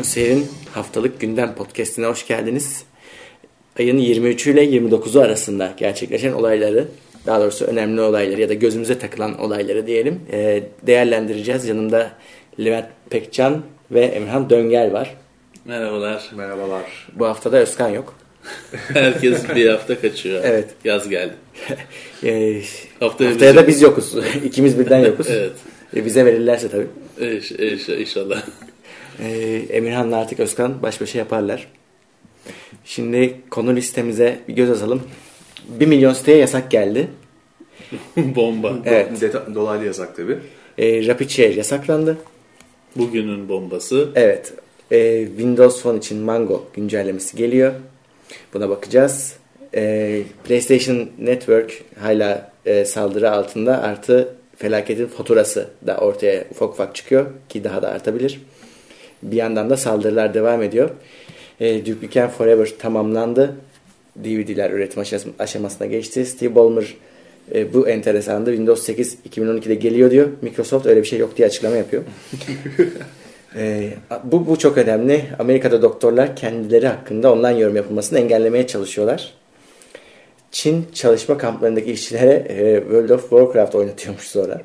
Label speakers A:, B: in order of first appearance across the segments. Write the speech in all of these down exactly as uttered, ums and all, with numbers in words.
A: Seyir'in haftalık gündem podcastine hoş geldiniz. Ayın yirmi üçü ile yirmi dokuzu arasında gerçekleşen olayları, daha doğrusu önemli olayları ya da gözümüze takılan olayları diyelim değerlendireceğiz. Yanımda Levent Pekcan ve Emirhan Döngel var.
B: Merhabalar.
A: Merhabalar. Bu hafta da Özkan yok.
B: Herkes bir hafta kaçıyor.
A: Evet.
B: Yaz geldi.
A: e,
B: Haftaya,
A: haftaya da biz yokuz. İkimiz birden yokuz.
B: Evet.
A: E, bize verirlerse tabii.
B: İş, iş, inşallah.
A: E, Emirhan'la artık Özkan baş başa yaparlar. Şimdi konu listemize bir göz atalım. Bir milyon siteye yasak geldi.
B: Bomba.
A: Evet.
C: Deta- dolaylı yasak tabii.
A: E, RapidShare yasaklandı.
B: Bugünün bombası.
A: Evet. E, Windows Phone için Mango güncellemesi geliyor. Buna bakacağız. E, PlayStation Network hala e, saldırı altında, artı felaketin faturası da ortaya ufak ufak çıkıyor ki daha da artabilir. Bir yandan da saldırılar devam ediyor. E, Duke Nukem Forever tamamlandı. D V D'ler üretim aşamasına geçti. Steve Ballmer e, bu enteresandı. Windows sekiz iki bin on ikide geliyor diyor. Microsoft öyle bir şey yok diye açıklama yapıyor. e, bu, bu çok önemli. Amerika'da doktorlar kendileri hakkında online yorum yapılmasını engellemeye çalışıyorlar. Çin çalışma kamplarındaki işçilere e, World of Warcraft oynatıyormuş sonra.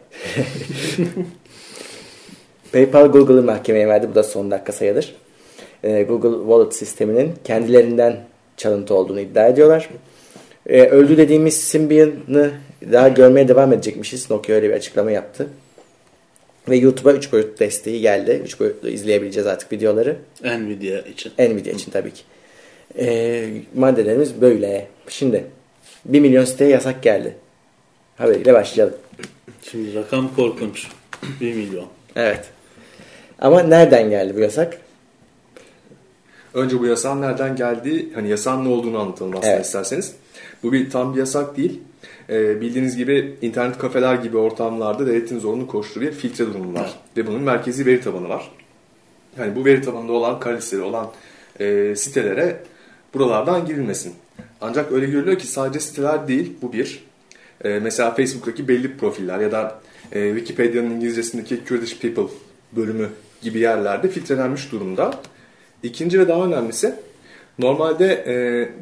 A: PayPal Google'ı mahkemeye verdi. Bu da son dakika sayılır. E, Google Wallet sisteminin kendilerinden çalıntı olduğunu iddia ediyorlar. E, öldü dediğimiz Symbian'ı daha görmeye devam edecekmişiz. Nokia öyle bir açıklama yaptı. Ve YouTube'a üç boyutlu desteği geldi. üç boyutlu izleyebileceğiz artık videoları.
B: Nvidia için.
A: Nvidia için tabii ki. E, maddelerimiz böyle. Şimdi bir milyon siteye yasak geldi. Haberiyle başlayalım.
B: Şimdi rakam korkunç. bir milyon.
A: Evet. Ama nereden geldi bu yasak?
C: Önce bu yasağın nereden geldiği, hani yasağın ne olduğunu anlatalım aslında, evet, isterseniz. Bu bir tam bir yasak değil. Ee, bildiğiniz gibi internet kafeler gibi ortamlarda devletin zorunlu koştuğu bir filtre durumu var. Evet. Ve bunun merkezi veri tabanı var. Yani bu veri tabanında olan, kara listeli olan e, sitelere buralardan girilmesin. Ancak öyle görülüyor ki sadece siteler değil, bu bir. E, mesela Facebook'taki belli profiller ya da e, Wikipedia'nın İngilizcesindeki Kurdish People bölümü gibi yerlerde filtrelenmiş durumda. İkinci ve daha önemlisi, normalde e,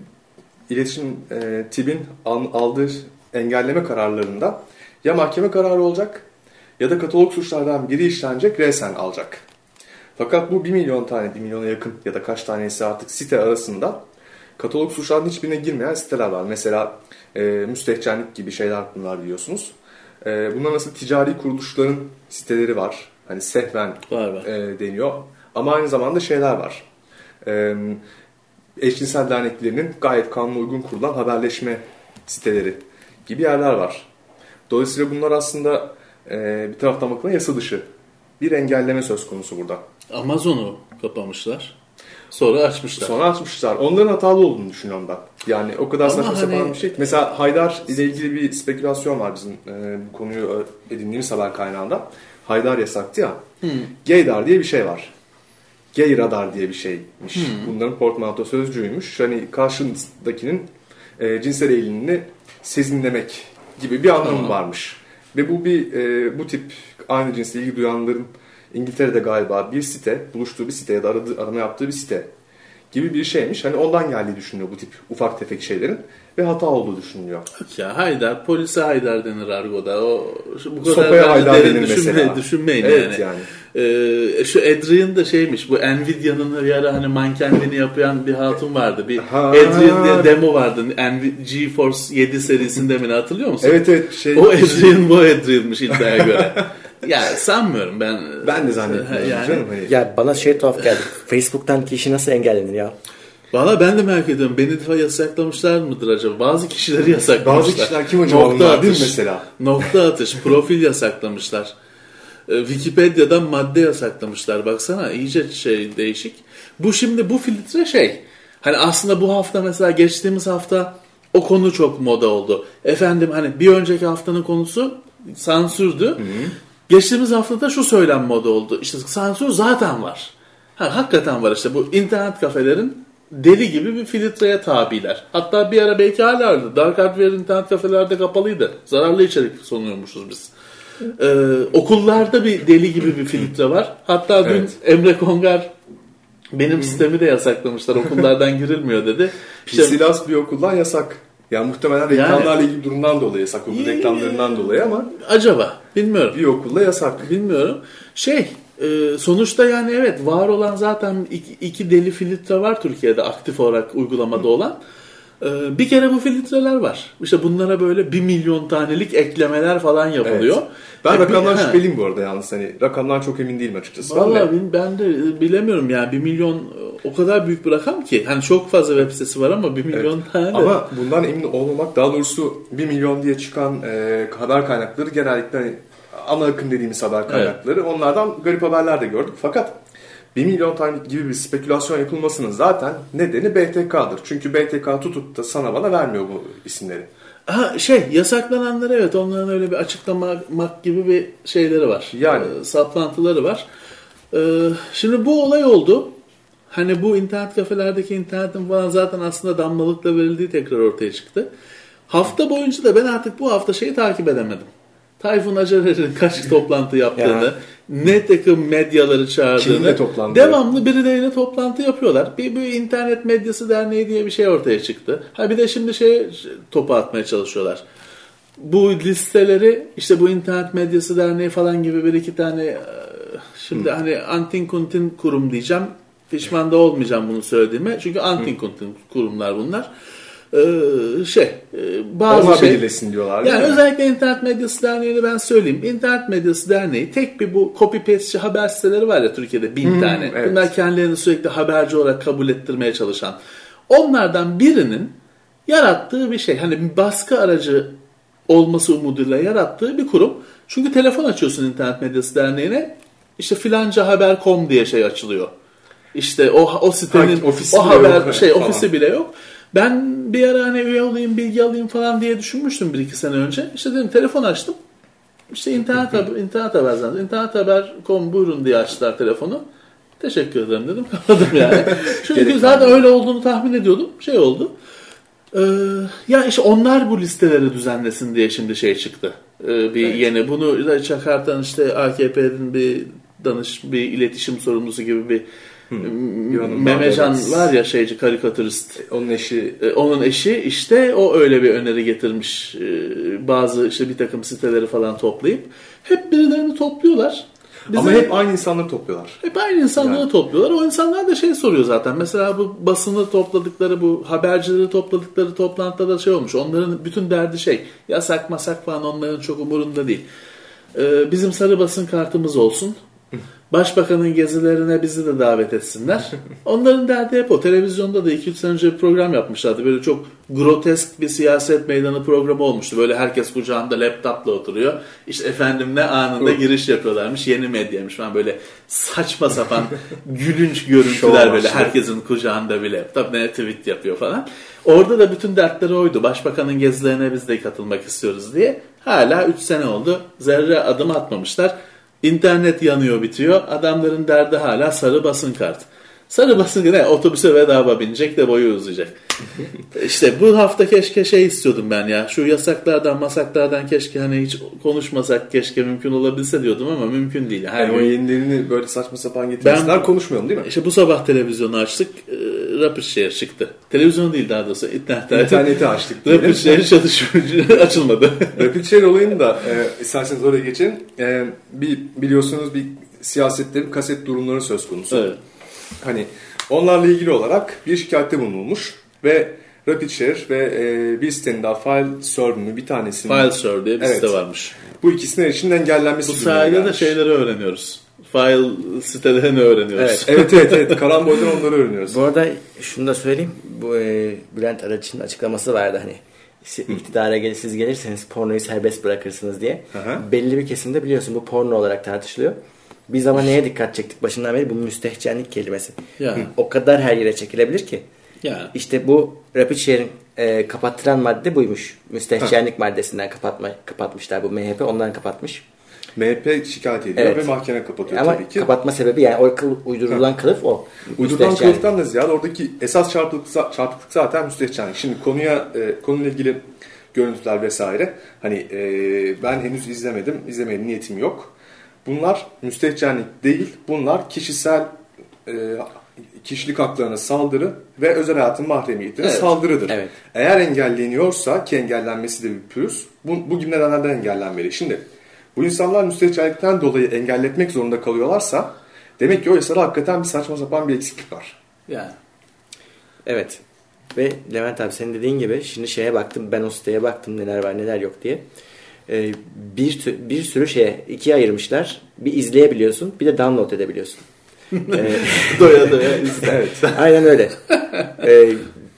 C: iletişim e, T İ B'in aldığı engelleme kararlarında ya mahkeme kararı olacak ya da katalog suçlardan biri işlenecek, resen alacak. Fakat bu bir milyon tane, bir milyona yakın ya da kaç tanesi artık site arasında katalog suçlarının hiçbirine girmeyen siteler var. Mesela e, müstehcenlik gibi şeyler bunlar biliyorsunuz. E, bunlar nasıl ticari kuruluşların siteleri var. Hani sehven
B: var, var.
C: E, deniyor. Ama aynı zamanda şeyler var. E, eşcinsel derneklerinin gayet kanuna uygun kurulan haberleşme siteleri gibi yerler var. Dolayısıyla bunlar aslında e, bir taraftan bakılan yasa dışı bir engelleme söz konusu burada.
B: Amazon'u kapamışlar. Sonra açmışlar.
C: Sonra açmışlar. Onların hatalı olduğunu düşünüyorum ben. Yani o kadar saçma sapan hani bir şey. Mesela Haydar ile ilgili bir spekülasyon var bizim e, bu konuyu edindiğimiz haber kaynağında. Haydar yasaktı ya. Hmm. Gaydar diye bir şey var. Gay radar diye bir şeymiş. Hmm. Bunların portmanto sözcüğüymüş. Hani karşındakinin e, cinsel eğilimini sezinlemek gibi bir anlamı hmm. varmış. Ve bu bir e, bu tip aynı cinsle ilgi duyanların İngiltere'de galiba bir site, buluştuğu bir site ya da aradığı, arama yaptığı bir site gibi bir şeymiş. Hani ondan geldiği düşünülüyor bu tip ufak tefek şeylerin ve hata olduğu düşünülüyor.
B: Ya Haydar, polise Haydar denir argoda. O bu kadar
C: sopaya Haydar denir
B: düşünme,
C: mesela.
B: Düşünmeyin
C: evet,
B: yani. yani. Ee, şu Adrian da şeymiş, bu Nvidia'nın bir ara hani mankenliğini yapan bir hatun vardı. Bir ha. Adrian diye demo vardı. GeForce yedi serisinde mi, hatırlıyor musun?
C: Evet evet. Şey,
B: o Adrian bu Adrian'mış iddiaya göre. Ya sanmıyorum ben.
C: Ben de zannetmiyorum
B: yani,
C: canım. Hani.
A: Ya bana şey tuhaf geldi. Facebook'tan kişi nasıl engellenir ya?
B: Valla ben de merak ediyorum. Beni defa yasaklamışlar mıdır acaba? Bazı kişileri yasaklamışlar.
C: Bazı kişiler kim acaba?
B: Nokta
C: onlar,
B: atış,
C: değil mi mesela?
B: Nokta atış, profil yasaklamışlar. Wikipedia'dan madde yasaklamışlar. Baksana iyice şey değişik. Bu şimdi bu filtre şey. Hani aslında bu hafta mesela geçtiğimiz hafta o konu çok moda oldu. Efendim hani bir önceki haftanın konusu sansürdü. Hı hı. Geçtiğimiz haftada şu söylem moda oldu. İşte sansür zaten var. Ha, hakikaten var işte bu internet kafelerin deli gibi bir filtreye tabiler. Hatta bir ara belki hala vardı. Dark Hardware internet kafelerde kapalıydı. Zararlı içerik sunuyormuşuz biz. Ee, okullarda bir deli gibi bir filtre var. Hatta dün evet. Emre Kongar Benim Hı-hı. sistemi de yasaklamışlar. Okullardan girilmiyor dedi.
C: P C Last bir okuldan yasak. Yani muhtemelen reklamlarla yani, ilgili durumdan dolayı yasak. Okul reklamlarından dolayı ama.
B: Acaba bilmiyorum.
C: Bir okulda yasak.
B: Bilmiyorum. Şey e, sonuçta yani evet var olan zaten iki, iki deli filtre var Türkiye'de aktif olarak uygulamada olan. E, bir kere bu filtreler var. İşte bunlara böyle bir milyon tanelik eklemeler falan yapılıyor. Evet.
C: Ben e, rakamdan bir, şüpheliyim bu arada yalnız. Hani rakamdan çok emin değilim açıkçası.
B: Vallahi ben, ben de bilemiyorum yani bir milyon o kadar büyük bir rakam ki. Hani çok fazla web sitesi var ama bir milyon evet. tane.
C: Ama bundan emin olmamak daha doğrusu bir milyon diye çıkan e, haber kaynakları genellikle hani, ana akım dediğimiz haber kaynakları. Evet. Onlardan garip haberler de gördük. Fakat bir milyon tane gibi bir spekülasyon yapılmasının zaten nedeni B T K'dır. Çünkü B T K tutup da sana bana vermiyor bu isimleri.
B: Ha şey yasaklananlar evet onların öyle bir açıklamak gibi bir şeyleri var.
C: Yani
B: e, saplantıları var. E, şimdi bu olay oldu. Hani bu internet kafelerdeki internetin falan zaten aslında damlalıkla verildiği tekrar ortaya çıktı. Hafta boyunca da ben artık bu hafta şeyi takip edemedim. Tayfun Acarer'in kaç toplantı yaptığını, ne takım medyaları çağırdığını, devamlı birileriyle toplantı yapıyorlar. Bir, bir internet medyası derneği diye bir şey ortaya çıktı. Ha bir de şimdi şey topu atmaya çalışıyorlar. Bu listeleri işte bu internet medyası derneği falan gibi bir iki tane şimdi Hı. hani antin kuntin kurum diyeceğim. Pişman da olmayacağım bunu söylediğime. Çünkü antin kuntin kurumlar bunlar. Ee, şey bazı
C: Onlar
B: şey
C: belirlesin diyorlar.
B: Yani özellikle internet medyası derneğini ben söyleyeyim. İnternet medyası derneği tek bir bu copy paste haber siteleri var ya Türkiye'de bin hmm, tane. Evet. Bunlar kendilerini sürekli haberci olarak kabul ettirmeye çalışan. Onlardan birinin yarattığı bir şey. Hani bir baskı aracı olması umuduyla yarattığı bir kurum. Çünkü telefon açıyorsun internet medyası derneğine. İşte filanca haber nokta com diye şey açılıyor. İşte o o sitenin ha, o haber yok, şey falan. Ofisi bile yok. Ben bir ara hani üye olayım, bilgi alayım falan diye düşünmüştüm bir iki sene önce. İşte dedim telefon açtım. İşte internet haber, internet haber zaten. internet haber nokta com buyurun diye açtılar telefonu. Teşekkür ederim dedim. Kapadım yani. Çünkü zaten öyle olduğunu tahmin ediyordum. Şey oldu. Ee, ya işte onlar bu listeleri düzenlesin diye şimdi şey çıktı. Ee, bir evet. yeni. Bunu da çıkartan işte A K P'nin bir danış, bir iletişim sorumlusu gibi bir Hmm. Memecan var ya şeyci karikatürist.
C: Onun eşi.
B: Onun eşi işte o öyle bir öneri getirmiş. Bazı işte bir takım siteleri falan toplayıp hep birilerini topluyorlar.
C: Bize Ama hep aynı insanları topluyorlar.
B: Hep aynı insanları yani. topluyorlar. O insanlar da şey soruyor zaten. Mesela bu basını topladıkları, bu habercileri topladıkları toplantıda da şey olmuş. Onların bütün derdi şey. Yasak masak falan onların çok umurunda değil. Ee, bizim sarı basın kartımız olsun. Başbakanın gezilerine bizi de davet etsinler. Onların derdi hep o. Televizyonda da iki üç sene önce bir program yapmışlardı. Böyle çok grotesk bir siyaset meydanı programı olmuştu. Böyle herkes kucağında laptopla oturuyor. İşte efendim ne anında giriş yapıyorlarmış. Yeni medyaymış falan böyle saçma sapan gülünç görüntüler böyle. Herkesin kucağında bir laptop ne tweet yapıyor falan. Orada da bütün dertleri oydu. Başbakanın gezilerine biz de katılmak istiyoruz diye. Hala üç sene oldu. Zerre adım atmamışlar. İnternet yanıyor bitiyor. Adamların derdi hala sarı basın kart. Sarı basın ne? Otobüse bedava binecek de boyu uzayacak. İşte bu hafta keşke şey istiyordum ben ya. Şu yasaklardan masaklardan keşke hani hiç konuşmasak keşke mümkün olabilse diyordum ama mümkün değil.
C: Her yani o yenilerini böyle saçma sapan getirmişler konuşmuyorum değil mi?
B: İşte bu sabah televizyonu açtık. Rapid Share çıktı. Televizyon değil daha doğrusu. İnternette.
C: İnterneti açtık.
B: Rapid Share çalışmıyor. Açılmadı.
C: Rapid Share olayını da e, isterseniz oraya geçelim. E, bir, biliyorsunuz bir siyasette bir kaset durumları söz konusu.
B: Evet.
C: Hani onlarla ilgili olarak bir şikayette bulunulmuş ve Rapid Share ve e, bir sitenin daha FileServe mi bir tanesi mi?
B: FileServe diye bir evet. site varmış.
C: Bu ikisinin için engellenmesi.
B: Bu sayede de şeyleri öğreniyoruz. File sitelerini öğreniyoruz.
C: Evet evet evet, evet. Karambolden onları öğreniyoruz.
A: Bu arada şunu da söyleyeyim. Bu e, Bülent Arınç'ın açıklaması vardı hani. İktidara gel, siz gelirseniz pornoyu serbest bırakırsınız diye. Aha. Belli bir kesimde biliyorsun bu porno olarak tartışılıyor. Biz ama neye dikkat çektik başından beri? Bu müstehcenlik kelimesi.
B: Yani.
A: O kadar her yere çekilebilir ki.
B: Yani.
A: İşte bu Rapid Share'in e, kapattıran madde buymuş. Müstehcenlik ha. maddesinden kapatma, kapatmışlar. Bu M H P ondan kapatmış.
C: M H P şikayet ediyor evet. ve mahkeme kapatıyor
A: ama
C: tabii ki.
A: Kapatma sebebi yani o kıl, uydurulan kılıf o.
C: Uydurulan kılıftan da ziyade oradaki esas çarpıklık, çarpıklık zaten müstehcenlik. Şimdi konuya e, konuyla ilgili görüntüler vesaire. Hani e, ben henüz izlemedim. İzlemeye niyetim yok. Bunlar müstehcenlik değil. Bunlar kişisel e, kişilik haklarına saldırı ve özel hayatın mahremiyetine
B: Evet.
C: saldırıdır.
A: Evet.
C: Eğer engelleniyorsa, ki engellenmesi de bir pürüz, bu, bu gibi nedenlerden engellenmeli. Şimdi bu insanlar müstehcenlikten dolayı engelletmek zorunda kalıyorlarsa demek ki o yasada hakikaten bir saçma sapan bir eksiklik var.
B: Yani.
A: Evet. Ve Levent abi senin dediğin gibi şimdi şeye baktım, ben o siteye baktım neler var neler yok diye. Ee, bir, tü- bir sürü şeye ikiye ayırmışlar. Bir izleyebiliyorsun, bir de download edebiliyorsun. ee,
B: Doya doya izle.
C: Evet.
A: aynen öyle. Ee,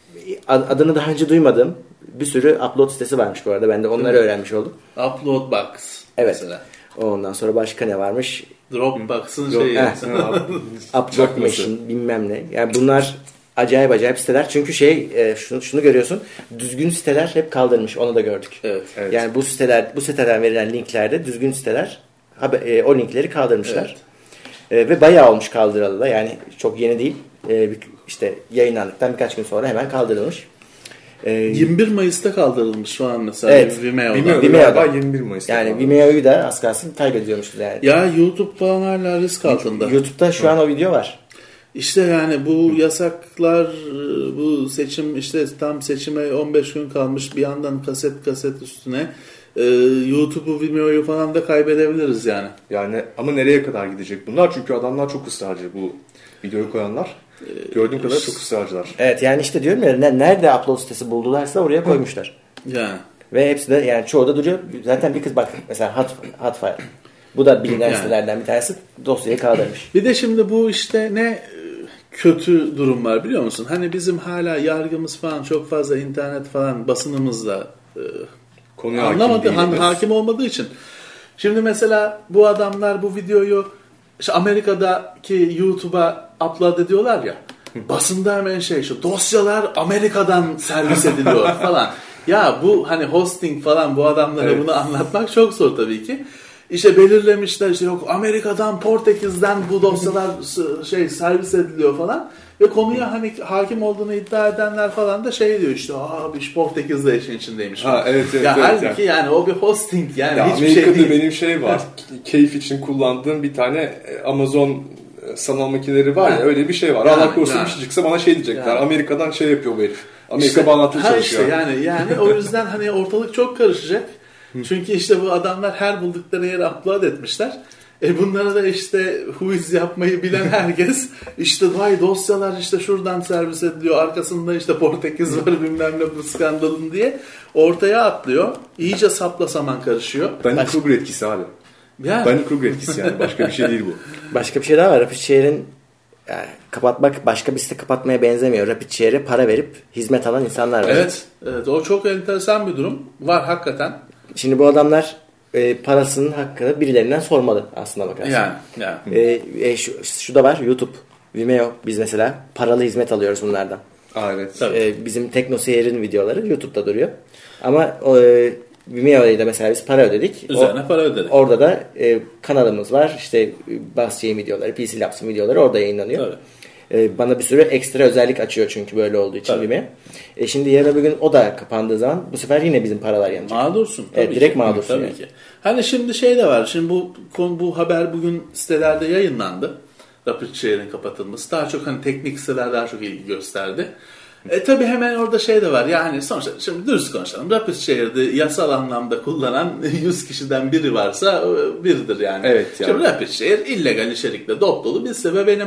A: ad- adını daha önce duymadığım bir sürü upload sitesi varmış bu arada. Ben de onları öğrenmiş oldum.
B: Upload Box.
A: Evet.
B: Mesela.
A: Ondan sonra başka ne varmış?
B: Dropbox'ın
C: Drop-
B: şeyi.
A: Heh. Upload Machine bilmem ne. Yani bunlar acayip acayip siteler. Çünkü şey e, şunu, şunu görüyorsun. Düzgün siteler hep kaldırmış. Onu da gördük.
B: Evet.
C: Evet.
A: Yani bu siteler, bu siteden verilen linklerde düzgün siteler haber, e, o linkleri kaldırmışlar. E, ve bayağı olmuş kaldıralı da. Yani çok yeni değil. E, bir- işte yayınlandıktan birkaç gün sonra hemen kaldırılmış. E,
B: yirmi bir Mayıs'ta kaldırılmış şu an mesela
A: Evet.
B: Vimeo'da.
C: Vimeo'da
A: Vimeo'da.
C: galiba yirmi bir Mayıs'ta.
A: yani
C: falan.
A: Vimeo'yu da az kalsın kaybediyormuşuz yani.
B: Ya YouTube falan hala risk altında.
A: YouTube'da şu an o video var.
B: İşte yani bu yasaklar, bu seçim, işte tam seçime on beş gün kalmış, bir yandan kaset kaset üstüne e, YouTube'u, Vimeo'yu falan da kaybedebiliriz yani.
C: Yani ama nereye kadar gidecek bunlar? Çünkü adamlar çok ısrarcı, bu videoyu koyanlar. Gördüğüm kadarıyla çok ısrarcılar.
A: Evet yani işte diyorum ya ne- nerede upload sitesi buldularsa oraya koymuşlar.
B: Yani.
A: Ve hepsi de yani çoğu da duruyor. Zaten bir kız bak mesela Hot, Hotfire. Bu da bilinen
B: Yani.
A: sitelerden bir tanesi dosyayı kaldırmış.
B: Bir de şimdi bu işte ne e, kötü durum var biliyor musun? Hani bizim hala yargımız falan çok fazla internet falan basınımızla e,
C: Konuya hakim
B: anlamadı,
C: değiliz.
B: han- hakim olmadığı için. Şimdi mesela bu adamlar bu videoyu işte Amerika'daki YouTube'a upload ediyorlar ya. Basında hemen şey şu dosyalar Amerika'dan servis ediliyor falan. Ya bu hani hosting falan bu adamlara
C: Evet.
B: bunu anlatmak çok zor tabii ki. İşte belirlemişler işte yok Amerika'dan Portekiz'den bu dosyalar s- şey servis ediliyor falan. Ve konuya hani hakim olduğunu iddia edenler falan da şey diyor işte abi iş Portekiz'de işin içindeymiş.
C: Ha, evet, evet,
B: ya
C: evet,
B: halbuki yani. yani o bir hosting yani
C: Ya
B: hiçbir
C: Amerika'da
B: şey değil.
C: benim şey var. Keyif için kullandığım bir tane e, Amazon e, sanal makineleri var ya,
B: Ha.
C: öyle bir şey var.
B: Yani,
C: Allah korusun
B: yani.
C: bir şey çıksa bana şey diyecekler.
B: Yani.
C: Amerika'dan şey yapıyor bu herif. Amerika
B: İşte-
C: bağlantılı
B: ha
C: çalışıyor.
B: işte yani yani o yüzden hani ortalık çok karışacak. Çünkü işte bu adamlar her buldukları yere upload etmişler. E bunlara da işte huiz yapmayı bilen herkes işte vay dosyalar işte şuradan servis ediliyor. Arkasında işte Portekiz var bilmem ne bu skandalın diye ortaya atlıyor. İyice sapla saman karışıyor.
C: Danny Kruger etkisi abi.
B: Yani,
C: Danny Kruger etkisi yani. Başka bir şey değil bu.
A: Başka bir şey daha var. RapidShare'in yani kapatmak başka bir site kapatmaya benzemiyor. RapidShare'e para verip hizmet alan insanlar var.
B: evet, evet o çok enteresan bir durum. Var hakikaten.
A: Şimdi bu adamlar e, parasının hakkını birilerinden sormalı aslında bakarsan.
B: Yani, yani.
A: E, e, şu, şu da var YouTube, Vimeo. Biz mesela paralı hizmet alıyoruz bunlardan.
C: Aa, evet.
B: Tabii.
A: E, bizim TeknoSeyir'in videoları YouTube'da duruyor. Ama o, e, Vimeo'ya da mesela biz para ödedik.
B: Üzerine
A: O-
B: para ödedik.
A: Orada da e, kanalımız var. İşte Bassçay'ın videoları, P C Labs'ın videoları orada yayınlanıyor.
B: Tabii.
A: E, bana bir sürü ekstra özellik açıyor çünkü böyle olduğu için
B: Tabii.
A: Vimeo. E, şimdi yarın bir gün o da kapandığı zaman bu sefer yine bizim paralar yanacak.
B: Mağdursun. Tabii
A: Evet, direkt
B: ki.
A: mağdursun
B: Tabii
A: yani.
B: ki. Hani şimdi şey de var. Şimdi bu konu- bu haber bugün sitelerde yayınlandı. RapidShare'in kapatılması. Daha çok hani teknik siteler daha çok ilgi gösterdi. E tabii hemen orada şey de var. Yani sonuçta şimdi dürüst konuşalım. RapidShare'de yasal anlamda kullanan yüz kişiden biri varsa e, biridir yani.
C: Evet, yani.
B: Şimdi RapidShare illegal içerikle dop dolu bir site ve benim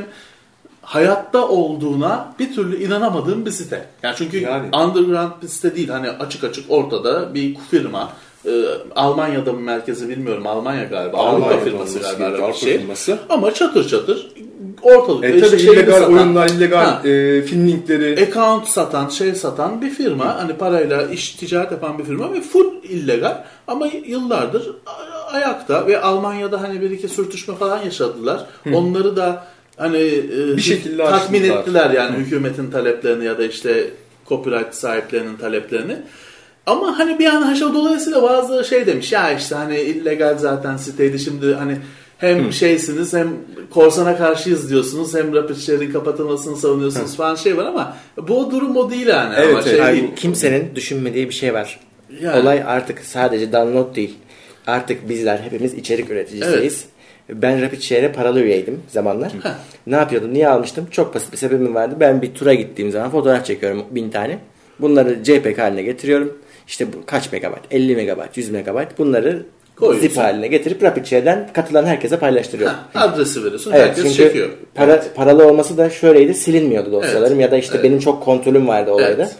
B: hayatta olduğuna bir türlü inanamadığım bir site. Yani çünkü
C: Yani.
B: underground bir site değil. Hani açık açık ortada bir firma. Ee, Almanya'da mı merkezi bilmiyorum. Almanya galiba.
C: Almanya'da
B: Avrupa firması
C: olması
B: galiba.
C: gerekiyor,
B: bir şey.
C: Avrupa firması.
B: Ama çatır çatır ortalıkta
C: E tabii
B: işte şeyini
C: illegal
B: satan,
C: oyunlar, illegal
B: Ha.
C: e, film linkleri.
B: account satan, şey satan bir firma. Hani parayla iş ticaret yapan bir firma ve full illegal. Ama yıllardır a- ayakta ve Almanya'da hani bir iki sürtüşme falan yaşadılar. Onları da hani e,
C: Bir şekilde
B: tatmin
C: aştılar.
B: ettiler yani hükümetin taleplerini ya da işte copyright sahiplerinin taleplerini. Ama hani bir yana haşa dolayısıyla bazıları şey demiş ya işte hani illegal zaten siteydi şimdi hani hem şeysiniz hem korsana karşıyız diyorsunuz hem RapidShare'in kapatılmasını savunuyorsunuz falan şey var ama bu durum o değil yani.
C: Evet,
B: ama
C: evet.
B: şey
A: Yani
B: değil.
A: kimsenin düşünmediği bir şey var.
B: Yani.
A: Olay artık sadece download değil. Artık bizler hepimiz içerik üreticisiyiz. Ben RapidShare'e paralı üyeydim zamanlar. Ne yapıyordum? Niye almıştım? Çok basit bir sebebim vardı. Ben bir tura gittiğim zaman fotoğraf çekiyorum bin tane. Bunları J P G haline getiriyorum. İşte bu kaç megabayt? elli megabayt, yüz megabayt. Bunları koyuyorsun. Zip haline getirip RapidShare'den katılan herkese paylaştırıyorum.
B: Ha, adresi veriyorsun.
A: Evet,
B: herkes
A: çünkü
B: çekiyor.
A: Para,
B: evet.
A: paralı olması da şöyleydi. Silinmiyordu dosyalarım evet. ya da işte evet. benim çok kontrolüm vardı olayda. Evet.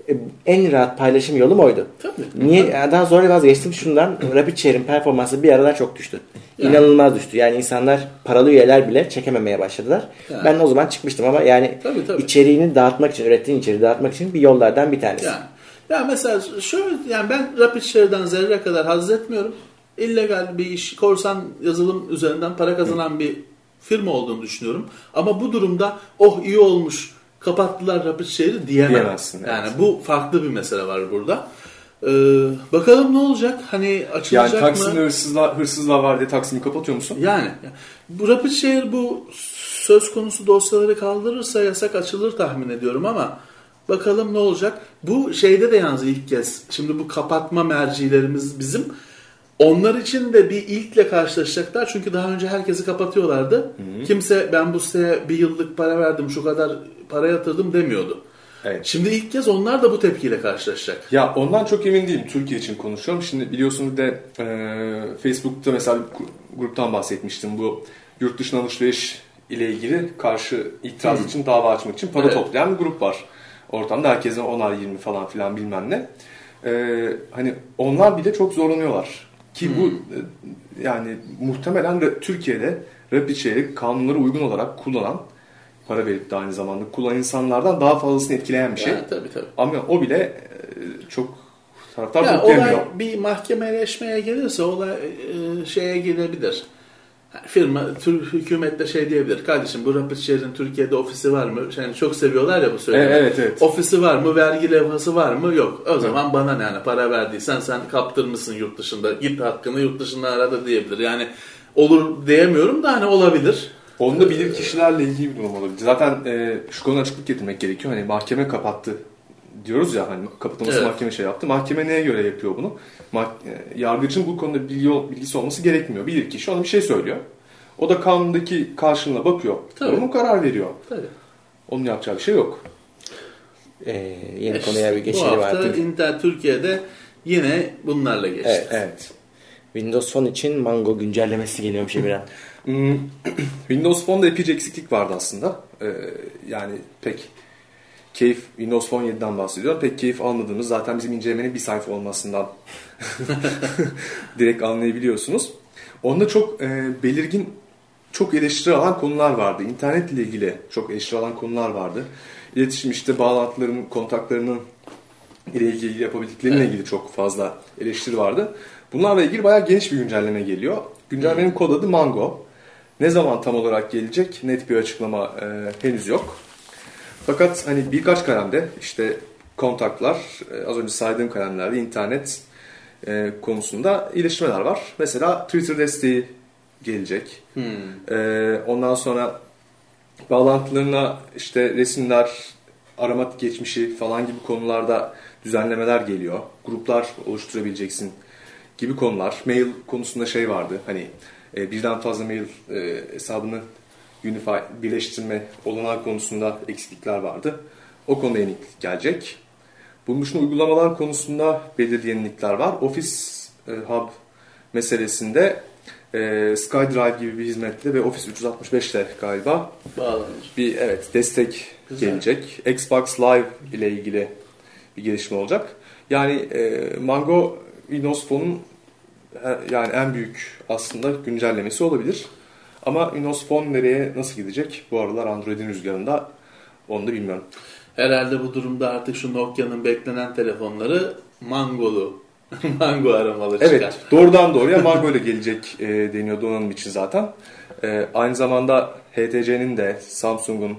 A: En rahat paylaşım yolum oydu.
B: Tabii.
A: Niye? Tabii. Daha sonra vazgeçtim şundan. RapidShare'in performansı bir aralar çok düştü. Yani. İnanılmaz düştü. Yani insanlar paralı üyeler bile çekememeye başladılar. Yani. Ben o zaman çıkmıştım ama yani tabii, tabii. içeriğini dağıtmak için, ürettiğin içeriği dağıtmak için bir yollardan bir tanesi.
B: Yani. Ya mesela şöyle yani ben RapidShare'den zerre kadar haz etmiyorum. İllegal bir iş, korsan yazılım üzerinden para kazanan bir firma olduğunu düşünüyorum. Ama bu durumda oh iyi olmuş kapattılar RapidShare'i diyemem.
C: Diyemezsin. Evet.
B: Yani bu farklı bir mesele var burada. Ee, bakalım ne olacak? Hani açılacak
C: yani,
B: mı?
C: Yani Taksim'de hırsızlar, hırsızlar var diye Taksim'i kapatıyor musun?
B: Yani. Bu RapidShare bu söz konusu dosyaları kaldırırsa yasak açılır tahmin ediyorum ama bakalım ne olacak? Bu şeyde de yalnız ilk kez. Şimdi bu kapatma mercilerimiz bizim. Onlar için de bir ilkle karşılaşacaklar. Çünkü daha önce herkesi kapatıyorlardı. Hı-hı. Kimse ben bu siteye bir yıllık para verdim, şu kadar para yatırdım demiyordu. Evet. Şimdi ilk kez onlar da bu tepkiyle karşılaşacak.
C: Ya ondan çok emin değilim. Türkiye için konuşuyorum. Şimdi biliyorsunuz de e, Facebook'ta mesela bir gruptan bahsetmiştim. Bu yurt dışına alışveriş ile ilgili karşı itiraz Hı. için, dava açmak için para evet. toplayan bir grup var. Ortamda herkese onar yirmi falan filan bilmem ne. E, hani onlar bile çok zorlanıyorlar. Ki hmm. bu yani muhtemelen de Türkiye'de RapidShare'i kanunlara uygun olarak kullanan, para verip de aynı zamanda kullanan insanlardan daha fazlasını etkileyen bir şey.
B: Yani, tabii, tabii.
C: Ama o bile çok taraftar
B: ya,
C: beklemiyor.
B: Olay bir mahkemeleşmeye gelirse olay e, şeye gelebilir. Firma, Türk hükümet de şey diyebilir. Kardeşim bu RapidShare'in Türkiye'de ofisi var mı? Yani çok seviyorlar ya bu söylemeyi.
C: Evet, evet.
B: Ofisi var mı? Vergi levhası var mı? Yok. O zaman evet. bana ne yani para verdiysen sen kaptırmışsın yurt dışında. Git hakkını yurt dışında ara da diyebilir. Yani olur diyemiyorum da hani olabilir.
C: Onda bilir kişilerle ilgili bir durum olabilir. Zaten e, şu konuda açıklık getirmek gerekiyor. Hani mahkeme kapattı diyoruz ya hani kapatılması evet. mahkeme şey yaptı. Mahkeme neye göre yapıyor bunu? Mah- yargıcın bu konuda bilgi, bilgisi olması gerekmiyor. Bilir kişi ona bir şey söylüyor. O da kanundaki karşılığına bakıyor. Onun karar veriyor.
B: Tabii.
C: Onun yapacağı bir şey yok.
A: Ee, yeni işte, konuya bir geçelim artık.
B: Bu hafta Intel Türkiye'de yine bunlarla geçti.
A: Evet, evet. Windows Phone için Mango güncellemesi geliyormuş Emirhan.
C: hmm, Windows Phone'da epeyce eksiklik vardı aslında. Ee, yani pek keyif, Windows Phone yediden bahsediyorum. Pek keyif almadığımız zaten bizim incelemenin bir sayfa olmasından direkt anlayabiliyorsunuz. Onda çok e, belirgin, çok eleştiri alan konular vardı. İnternetle ilgili çok eleştiri alan konular vardı. İletişim işte bağlantıların, kontaklarının ile ilgili yapabildiklerine evet. ilgili çok fazla eleştiri vardı. Bunlarla ilgili bayağı geniş bir güncelleme geliyor. Güncellemenin kod adı Mango. Ne zaman tam olarak gelecek net bir açıklama e, henüz yok. Fakat hani birkaç kalemde işte kontaklar, e, az önce saydığım kalemlerde internet e, konusunda iyileştirmeler var. Mesela Twitter desteği gelecek. Hmm. E, ondan sonra bağlantılarına işte resimler, arama geçmişi falan gibi konularda düzenlemeler geliyor. Gruplar oluşturabileceksin gibi konular. Mail konusunda şey vardı. Hani e, birden fazla mail e, hesabını unify, birleştirme olanağı konusunda eksiklikler vardı. O konuda yenilik gelecek. Bunun dışında uygulamalar konusunda belirli yenilikler var. Office e, Hub meselesinde e, SkyDrive gibi bir hizmetle ve Office üç yüz altmış beşle galiba
B: bağlanır.
C: Bir evet destek Güzel. gelecek. Xbox Live ile ilgili bir gelişme olacak. Yani e, Mango Windows Phone'un yani en büyük aslında güncellemesi olabilir. Ama Windows Phone nereye nasıl gidecek? Bu aralar Android'in rüzgarında onu da bilmiyorum.
B: Herhalde bu durumda artık şu Nokia'nın beklenen telefonları Mango'lu. Mango aramalı çıkar.
C: Evet, doğrudan doğruya Mango ile gelecek e, deniyor donanım için zaten. E, aynı zamanda H T C'nin de Samsung'un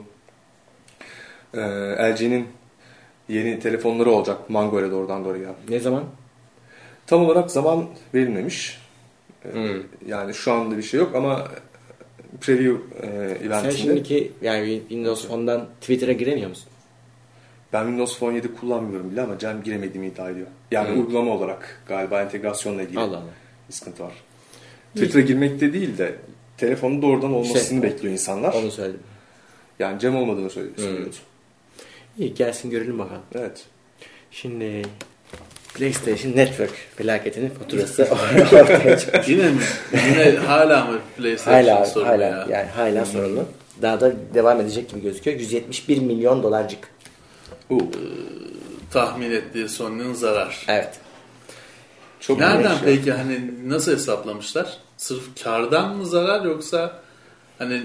C: e, L G'nin yeni telefonları olacak Mango ile doğrudan doğruya.
A: Ne zaman?
C: Tam olarak zaman verilmemiş. E, hmm. Yani şu anda bir şey yok ama preview e, eventinde.
A: Sen şimdiki yani Windows Phone'dan Twitter'a giremiyor musun?
C: Ben Windows Phone yedi kullanmıyorum bile ama Cem giremediğimi iddia ediyor. Yani hmm. uygulama olarak galiba entegrasyonla ilgili Allah Allah. bir sıkıntı var. Twitter'a girmekte değil de telefonun doğrudan olmasını
A: Şey,
C: bekliyor insanlar.
A: Onu söyledim.
C: Yani cam olmadığını söylüyordu. Hmm.
A: İyi, gelsin görelim bakalım.
C: Evet.
A: Şimdi PlayStation Network felaketinin faturası ortaya çıkmış.
B: Yine mi? Yine hala mı PlayStation
A: hala,
B: sorunu
A: hala,
B: ya?
A: Yani hala hmm. sorunlu. Daha da devam edecek gibi gözüküyor. yüz yetmiş bir milyon dolarcık.
B: Ee, tahmin ettiği Sony'nin zarar.
A: Evet.
B: Çok nereden peki hani nasıl hesaplamışlar? Sırf kardan mı zarar yoksa hani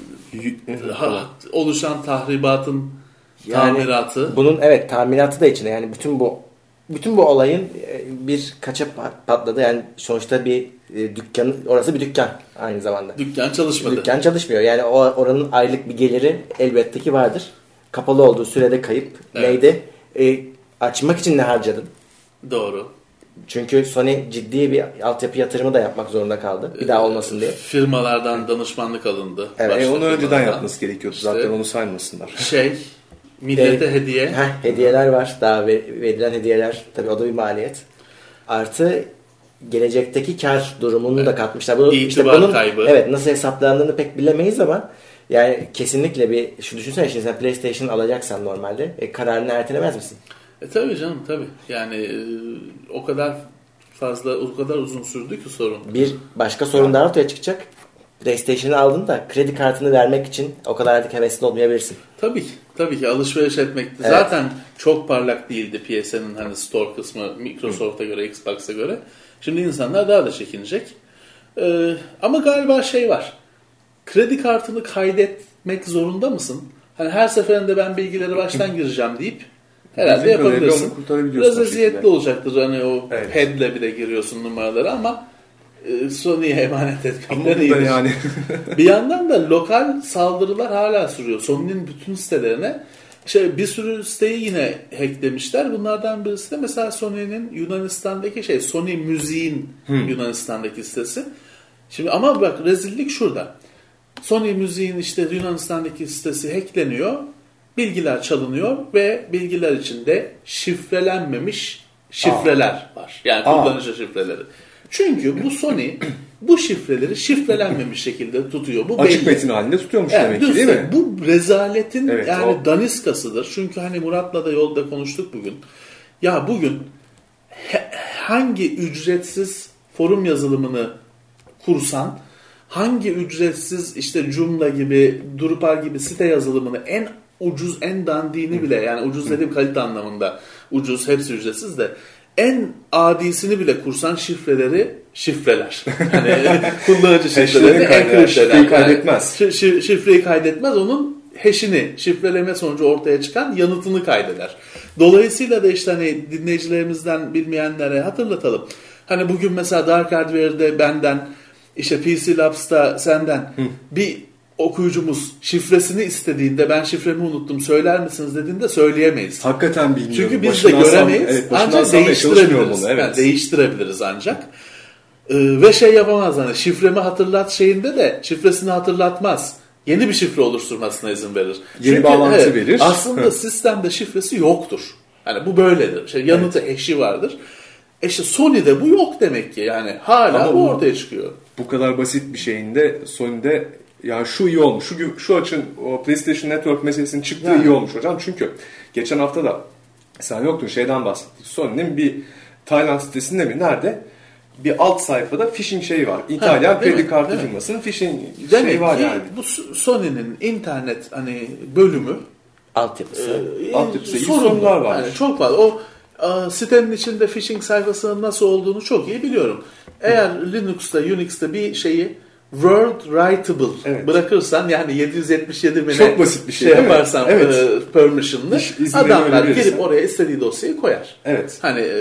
B: ha, oluşan tahribatın yani tamiratı?
A: Bunun evet tamiratı da içinde. Yani bütün bu bütün bu olayın bir kaça patladı. Yani sonuçta bir dükkan, orası bir dükkan aynı zamanda.
B: Dükkan çalışmadı.
A: Dükkan çalışmıyor. Yani o oranın aylık bir geliri elbette ki vardır. Kapalı olduğu sürede kayıp. Evet. Neydi? E, açmak için ne harcadın?
B: Doğru.
A: Çünkü Sony ciddi bir altyapı yatırımı da yapmak zorunda kaldı. Bir daha olmasın diye.
B: Firmalardan danışmanlık alındı.
C: Evet, e, onu önceden yapması gerekiyordu. İşte, zaten onu saymasınlar.
B: Şey, millete e, hediye.
A: Heh, hediyeler var. Daha verilen hediyeler. Tabii o da bir maliyet. Artı gelecekteki kar durumunu evet. da katmışlar. Bu,
B: İtibar
A: işte bunun,
B: kaybı.
A: Evet, nasıl hesaplandığını pek bilemeyiz ama yani kesinlikle bir şu düşünsene şimdi sen PlayStation alacaksan normalde e, kararını ertelemez misin?
B: E tabii canım tabii. Yani e, o kadar fazla o kadar uzun sürdü ki sorun.
A: Bir başka sorun daha ortaya çıkacak. PlayStation'ı aldın da kredi kartını vermek için o kadar artık hevesli olmayabilirsin.
B: Tabii ki. Tabii ki alışveriş etmekti. Evet. Zaten çok parlak değildi P S N'in hani store kısmı Microsoft'a göre, Xbox'a göre. Şimdi insanlar daha da çekinecek. Ee, ama galiba şey var. Kredi kartını kaydetmek zorunda mısın? Hani her seferinde ben bilgileri baştan gireceğim deyip herhalde yapabilirsin. Biraz eziyetli olacaktır. Hani o evet. pad'le bile giriyorsun numaraları ama e, Sony'ye emanet etmekten iyidir. Yani. Bir yandan da lokal saldırılar hala sürüyor. Sony'nin bütün sitelerine şey, bir sürü siteyi yine hacklemişler. Bunlardan birisi de mesela Sony'nin Yunanistan'daki şey Sony Müziğin hmm. Yunanistan'daki sitesi. Şimdi ama bak rezillik şurada. Sony Müziğin işte Yunanistan'daki sitesi hackleniyor. Bilgiler çalınıyor ve bilgiler içinde şifrelenmemiş şifreler Aa. var. Yani kullanıcı Aa. şifreleri. Çünkü bu Sony bu şifreleri şifrelenmemiş şekilde tutuyor. Bu
C: açık metin halinde tutuyormuş yani, demek ki değil mi?
B: Bu rezaletin evet, yani
C: o.
B: daniskasıdır. Çünkü hani Murat'la da yolda konuştuk bugün. Ya bugün he, hangi ücretsiz forum yazılımını kursan, hangi ücretsiz işte Joomla gibi, Drupal gibi site yazılımını en ucuz, en dandiğini bile, yani ucuz dediğim kalite anlamında ucuz, hepsi ücretsiz de en adisini bile kursan şifreleri şifreler. Yani kullanıcı şifrelerini encrypt
C: şifreyi kaydetmez.
B: Yani, şifreyi kaydetmez. Onun hash'ini, şifreleme sonucu ortaya çıkan yanıtını kaydeder. Dolayısıyla da işte hani dinleyicilerimizden bilmeyenlere hatırlatalım. Hani bugün mesela Dark Hardware'de benden, işte P C Labs'ta senden Hı. bir okuyucumuz şifresini istediğinde ben şifremi unuttum söyler misiniz dediğinde söyleyemeyiz.
C: Hakikaten bilmiyorum.
B: Çünkü biz başına de göremeyiz. Evet, ancak değiştirebiliriz. Evet. Yani değiştirebiliriz ancak. Ee, ve şey yapamaz hani şifremi hatırlat şeyinde de şifresini hatırlatmaz. Yeni bir şifre oluşturmasına izin verir.
C: Yeni Çünkü, bağlantı evet, verir.
B: Aslında sistemde şifresi yoktur. Yani bu böyledir. Şey, yanıtı evet. eşi vardır. E işte Sony'de bu yok demek ki. Yani hala Ama bu ortaya çıkıyor.
C: Bu kadar basit bir şeyin de Sony'de ya şu iyi olmuş. Şu, şu açın o PlayStation Network meselesinin çıktığı yani. iyi olmuş hocam. Çünkü geçen hafta da sen yoktun şeyden bahsettik. Sony'nin bir Tayland sitesinde mi? Nerede? Bir alt sayfada phishing şeyi var. İtalyan ha, kredi kartı firmasının phishing
B: demek
C: şeyi var
B: ki
C: yani.
B: Bu Sony'nin internet hani bölümü
A: altyapısı.
B: E, altyapısı sorunlar var. Yani çok var. O a, sitenin içinde phishing sayfasının nasıl olduğunu çok iyi biliyorum. Eğer Hı. Linux'ta, Unix'ta bir şeyi Word Writable evet. bırakırsan yani yedi yüz yetmiş yedi mi
C: çok basit bir şey,
B: şey yaparsan evet. e, permission'lı adamlar girip oraya istediği dosyayı koyar.
C: Evet.
B: Hani e,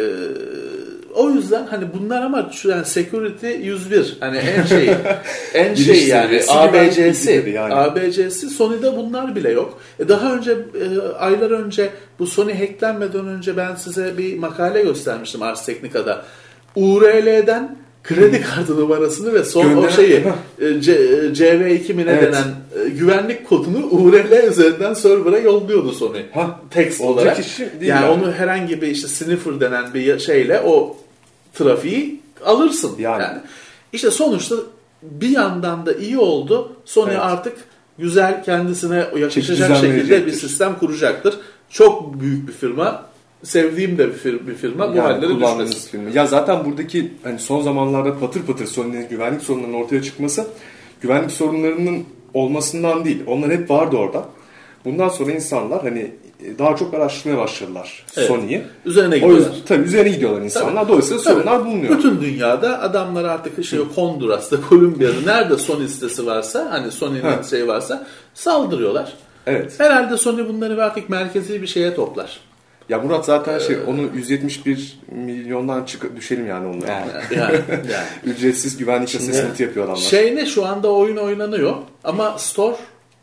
B: o yüzden hani bunlar ama şu yani security yüz bir hani en şey en şey yani A B C'si yani. A B C'si Sony'de bunlar bile yok. E daha önce e, aylar önce bu Sony hacklenmeden önce ben size bir makale göstermiştim Ars Technica'da. U R L'den kredi kartı numarasını ve son Gönder- o şeyi C- CV2 mi ne evet. denen e, güvenlik kodunu U R L üzerinden server'a yolluyordu Sony. Ha, text olarak. Yani, yani onu herhangi bir işte sniffer denen bir şeyle o trafiği alırsın. Yani. yani. İşte sonuçta bir yandan da iyi oldu. Sony evet. artık güzel, kendisine yakışacak şekilde bir sistem kuracaktır. Çok büyük bir firma. Sevdiğim de bir firma, bir firma. Yani bu halleri düşmesin.
C: Firma. Ya zaten buradaki hani son zamanlarda patır patır Sony'nin güvenlik sorunlarının ortaya çıkması güvenlik sorunlarının olmasından değil. Onlar hep vardı orada. Bundan sonra insanlar hani daha çok araştırmaya başladılar evet. Sony'yi.
B: Üzerine gidiyorlar.
C: O yüzden, tabii üzerine gidiyorlar insanlar. Tabii. Dolayısıyla tabii. sorunlar bulunuyor.
B: Bütün dünyada adamlar artık şey Honduras'ta, Kolombiya'da nerede Sony sitesi varsa, hani Sony'nin şey varsa saldırıyorlar.
C: Evet.
B: Herhalde Sony bunları artık merkezi bir şeye toplar.
C: Ya Murat zaten şey ee, onu yüz yetmiş bir milyondan çık düşelim yani onlara.
B: Yani, yani, yani.
C: Ücretsiz güvenlik assessment yapıyor adamlar.
B: Şey ne şu anda oyun oynanıyor ama Store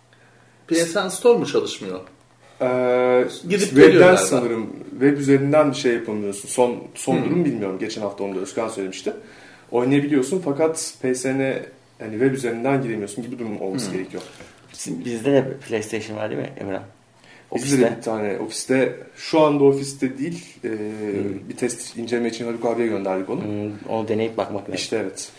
B: P S N Store mu çalışmıyor?
C: Ee, Gidip web'den sanırım web üzerinden bir şey yapamıyorsun. Son son hmm. durum bilmiyorum. Geçen hafta onu da Özkan söylemişti. Oynayabiliyorsun fakat P S N'e yani web üzerinden giremiyorsun gibi durum olması hmm. gerekiyor.
A: Bizde de PlayStation var değil mi Emrah?
C: Ofiste. Bizde de bir tane ofiste şu anda ofiste değil e, hmm. bir test inceleme için Haluk abiye gönderdik onu. Hmm,
A: onu deneyip bakmak lazım.
C: İşte evet.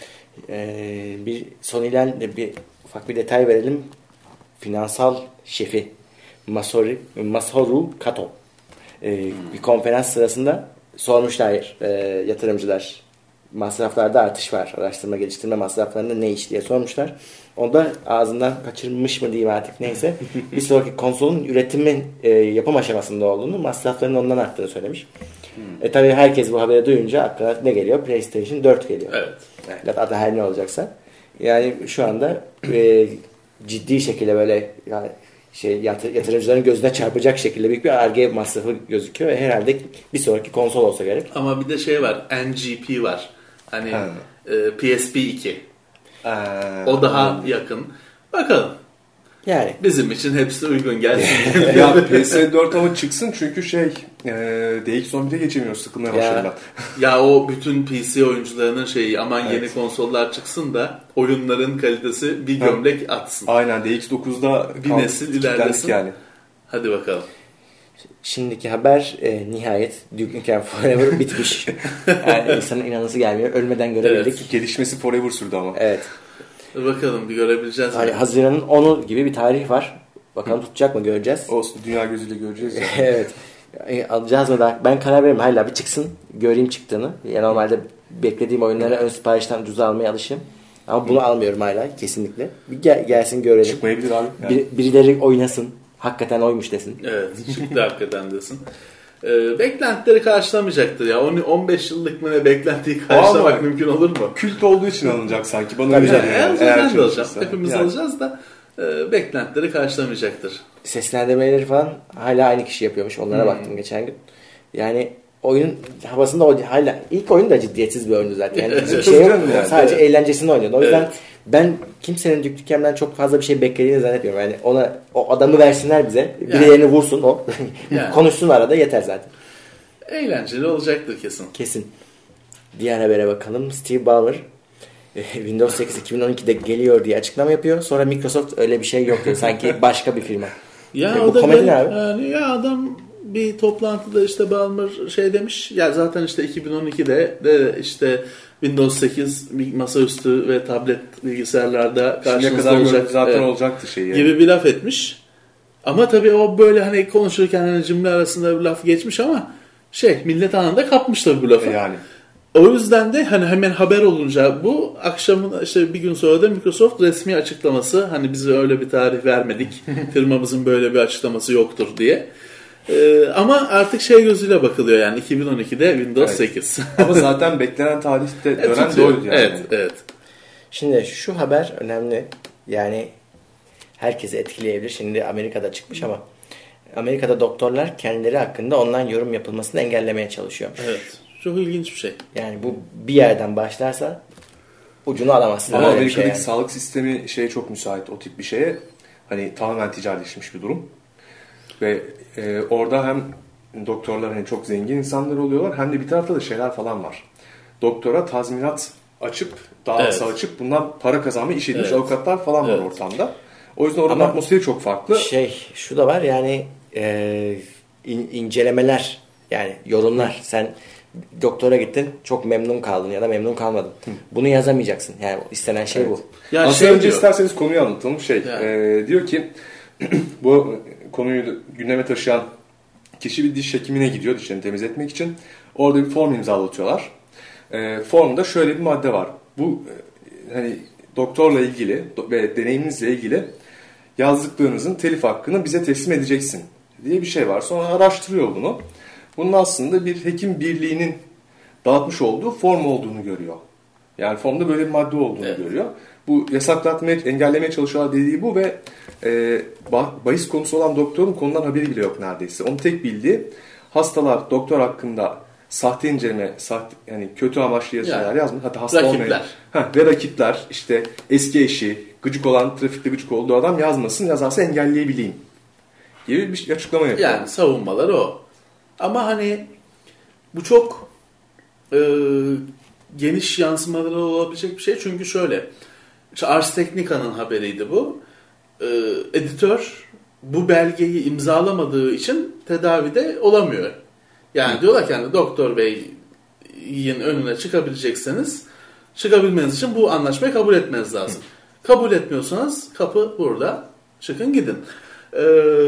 A: Ee, bir Sony'den de bir ufak bir detay verelim. Finansal şefi Masaru, Masaru Kato ee, hmm. bir konferans sırasında sormuşlar e, yatırımcılar masraflarda artış var. Araştırma geliştirme masraflarında ne iş diye sormuşlar. Onda ağzından kaçırmış mı diyeyim artık neyse. Bir sonraki konsolun üretimin e, yapım aşamasında olduğunu, masrafların ondan arttığını söylemiş. Hmm. E tabii herkes bu haberi duyunca aklına ne geliyor? PlayStation dört geliyor.
B: Evet.
A: evet. Adı her ne olacaksa. Yani şu anda e, ciddi şekilde böyle yani şey yatırımcıların gözüne çarpacak şekilde büyük bir Ar-Ge masrafı gözüküyor. Ve herhalde bir sonraki konsol olsa gerek.
B: Ama bir de şey var. N G P var. Hani e, P S P iki. Ee, o daha yakın. Bakalım.
A: Yani.
B: Bizim için hepsi uygun gelsin.
C: ya P S dört ama çıksın çünkü şey e, D X on bir'e geçemiyoruz sıkılmaya başladılar.
B: Ya o bütün P C oyuncularının şeyi aman
C: evet.
B: yeni konsollar çıksın da oyunların kalitesi bir gömlek atsın.
C: Aynen D X dokuzda
B: bir nesil ilerlesin.
C: Yani.
B: Hadi bakalım.
A: Şimdiki haber e, nihayet Duke Nukem Forever bitmiş. Yani insanın inanası gelmiyor. Ölmeden görebildik.
C: Evet. Gelişmesi Forever sürdü ama.
A: Evet.
B: Bakalım bir görebileceğiz.
A: Yani Haziran'ın onu gibi bir tarih var. Bakalım Hı. tutacak mı göreceğiz.
C: Olsun dünya gözüyle göreceğiz. Yani.
A: evet. Yani alacağız mı da ben karar veririm. Hala bir çıksın. Göreyim çıktığını. Yani normalde beklediğim oyunlara ön siparişten ucuza almaya alışayım. Ama bunu Hı. almıyorum hala kesinlikle. Bir gel, gelsin görelim.
C: Çıkmayabilir abi.
A: Yani. Bir, birileri oynasın. Hakikaten oymuş desin.
B: Evet. Çıktı hakikaten desin. Ee, beklentileri karşılamayacaktır ya. on beş yıllık mı ne beklentiyi karşılamak Aa, mümkün olur mu?
C: Kült olduğu için alınacak sanki. Bana
B: öyle
C: yani.
B: yani. Ben de alacağım. Hepimiz yani. alacağız da e, beklentileri karşılamayacaktır.
A: Seslendirmeleri falan hala aynı kişi yapıyormuş. Onlara hmm. baktım geçen gün. Yani oyunun havasında o, hala ilk oyun da ciddiyetsiz bir oyundu zaten. Yani bir şey yok. Yani. Sadece evet. eğlencesini oynuyordu. O yüzden evet. ben kimsenin Duke Nukem'den çok fazla bir şey beklediğini zannetmiyorum. Yani ona o adamı versinler bize. Birilerini yani. vursun o. Yani. Konuşsun arada yeter zaten.
B: Eğlenceli olacaktır kesin.
A: Kesin. Diğer habere bakalım. Steve Ballmer Windows sekiz iki bin on ikide geliyor diye açıklama yapıyor. Sonra Microsoft öyle bir şey yok diyor. Sanki başka bir firma.
B: Ya e, o da ben, yani ya adam bir toplantıda işte Ballmer şey demiş. Ya zaten işte iki bin on ikide de işte Windows sekiz masaüstü ve tablet bilgisayarlarda karşınızda olacak.
C: Zaten evet, olacaktı şey yani.
B: Gibi bir laf etmiş. Ama tabii o böyle hani konuşurken hani cümle arasında bir laf geçmiş ama şey millet anında kapmış tabii bu lafı.
C: Yani.
B: O yüzden de hani hemen haber olunca bu akşamın işte bir gün sonra da Microsoft resmi açıklaması hani bize öyle bir tarih vermedik. Firmamızın böyle bir açıklaması yoktur diye. Ee, ama artık şey gözüyle bakılıyor yani iki bin on ikide Windows evet. sekiz.
C: Ama zaten beklenen tarihte dönem doğru yani.
B: Evet, evet.
A: Şimdi şu haber önemli. Yani herkesi etkileyebilir. Şimdi Amerika'da çıkmış ama Amerika'da doktorlar kendileri hakkında online yorum yapılmasını engellemeye çalışıyor.
B: Evet. Çok ilginç bir şey.
A: Yani bu bir yerden başlarsa ucunu alamazsın.
C: Ama Amerika'daki şey yani. Sağlık sistemi şeye çok müsait o tip bir şeye. Hani tamamen ticarileşmiş bir durum. Ve e, orada hem doktorlar hani çok zengin insanlar oluyorlar hem de bir tarafta da şeyler falan var. Doktora tazminat açıp, dağıtsa evet. açıp bundan para kazanma iş edilmiş evet. avukatlar falan evet. var ortamda. O yüzden oranın atmosferi çok farklı.
A: Şey şu da var yani e, in, incelemeler yani yorumlar. Sen doktora gittin, çok memnun kaldın ya da memnun kalmadın. Hı. Bunu yazamayacaksın. Yani istenen şey evet. bu.
C: Ya aslında şey önce diyor. isterseniz konuyu anlatalım. Şey, yani. e, diyor ki bu konuyu gündeme taşıyan kişi bir diş hekimine gidiyor dişlerini temizletmek için. Orada bir form imzalatıyorlar. E, formda şöyle bir madde var. Bu e, hani doktorla ilgili ve deneyiminizle ilgili yazdıklarınızın telif hakkını bize teslim edeceksin diye bir şey var. Sonra araştırıyor bunu. Bunun aslında bir hekim birliğinin dağıtmış olduğu form olduğunu görüyor. Yani formda böyle bir madde olduğunu evet. görüyor. Bu yasaklatmaya, engellemeye çalışıyorlar dediği bu ve e, bahis konusu olan doktorun konudan haberi bile yok neredeyse. Onun tek bildiği hastalar doktor hakkında sahte inceleme, sahte, yani kötü amaçlı şeyler yani, yazmış. Hatta hasta olmayan. Ha, ve rakipler, işte eski eşi, gıcık olan, trafikte gıcık olduğu adam yazmasın, yazarsa engelleyebileyim gibi bir açıklama yapıyor.
B: Yani savunmaları o. Ama hani bu çok e, geniş yansımaları olabilecek bir şey. Çünkü şöyle, işte Ars Technica'nın haberiydi bu. E, editör bu belgeyi imzalamadığı için tedavide olamıyor. Yani Hı. diyorlar ki yani Doktor Bey'in önüne çıkabilecekseniz çıkabilmeniz için bu anlaşmayı kabul etmeniz lazım. Hı. Kabul etmiyorsanız kapı burada, çıkın gidin. E,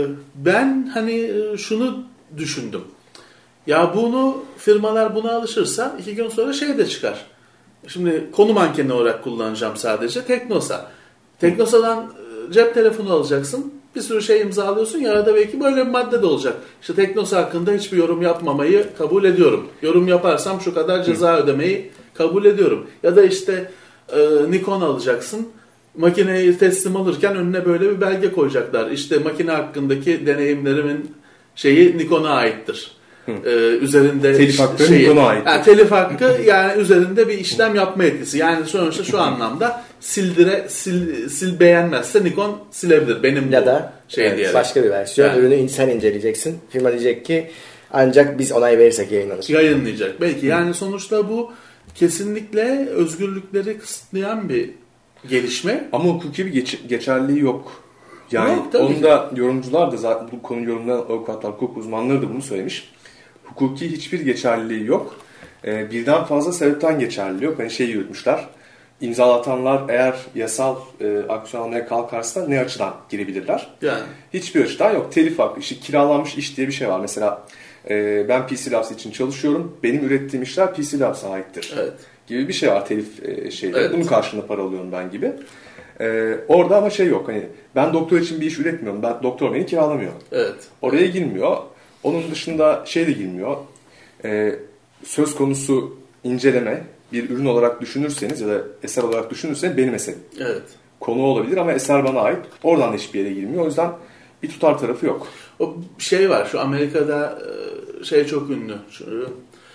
B: ben hani şunu düşündüm. Ya bunu firmalar buna alışırsa iki gün sonra şey de çıkar. Şimdi konu mankeni olarak kullanacağım sadece. Teknosa. Teknosa'dan cep telefonu alacaksın. Bir sürü şey imzalıyorsun. Ya arada belki böyle bir madde de olacak. İşte Teknosa hakkında hiçbir yorum yapmamayı kabul ediyorum. Yorum yaparsam şu kadar ceza ödemeyi kabul ediyorum. Ya da işte e, Nikon alacaksın. Makineyi teslim alırken önüne böyle bir belge koyacaklar. İşte makine hakkındaki deneyimlerimin şeyi Nikon'a aittir. Ee, üzerinde
C: telif hakkı
B: şeyi,
C: Nikon'a ait.
B: Yani telif hakkı yani üzerinde bir işlem yapma yetkisi. Yani sonuçta şu anlamda sildire sil, sil beğenmezse Nikon silebilir benim
A: ya da
B: şey
A: evet,
B: diyerek.
A: Başka bir versiyon yani. Ürünü sen inceleyeceksin. Firma diyecek ki ancak biz onay verirsek yayınlanır.
B: Yayınlayacak. Belki yani sonuçta bu kesinlikle özgürlükleri kısıtlayan bir gelişme.
C: Ama hukuki bir geç, geçerliği yok. Yani yok, onu da yorumcular da zaten bu konuyu yorumlayan avukatlar, hukuk uzmanları da bunu söylemiş. Hukuki hiçbir geçerliliği yok. Ee, birden fazla sebepten geçerliliği yok. Hani şey yürütmüşler. İmzalatanlar eğer yasal e, aksiyon almaya kalkarsa ne açıdan girebilirler?
B: Yani.
C: Hiçbir açıdan yok. Telif hakkı, işte kiralanmış iş diye bir şey var. Mesela e, ben P C Labs için çalışıyorum. Benim ürettiğim işler P C Labs'a aittir.
B: Evet.
C: Gibi bir şey var telif e, şeyleri.
B: Evet.
C: Bunun karşılığında para alıyorum ben gibi. Ee, orada ama şey yok. Hani ben doktor için bir iş üretmiyorum. Ben doktor beni kiralamıyor.
B: Evet.
C: Oraya girmiyor. Onun dışında şey de girmiyor. Ee, söz konusu inceleme bir ürün olarak düşünürseniz ya da eser olarak düşünürseniz benim eserim.
B: Evet.
C: Konu olabilir ama eser bana ait. Oradan da hiçbir yere girmiyor. O yüzden bir tutar tarafı yok.
B: O şey var. Şu Amerika'da şey çok ünlü. Şu,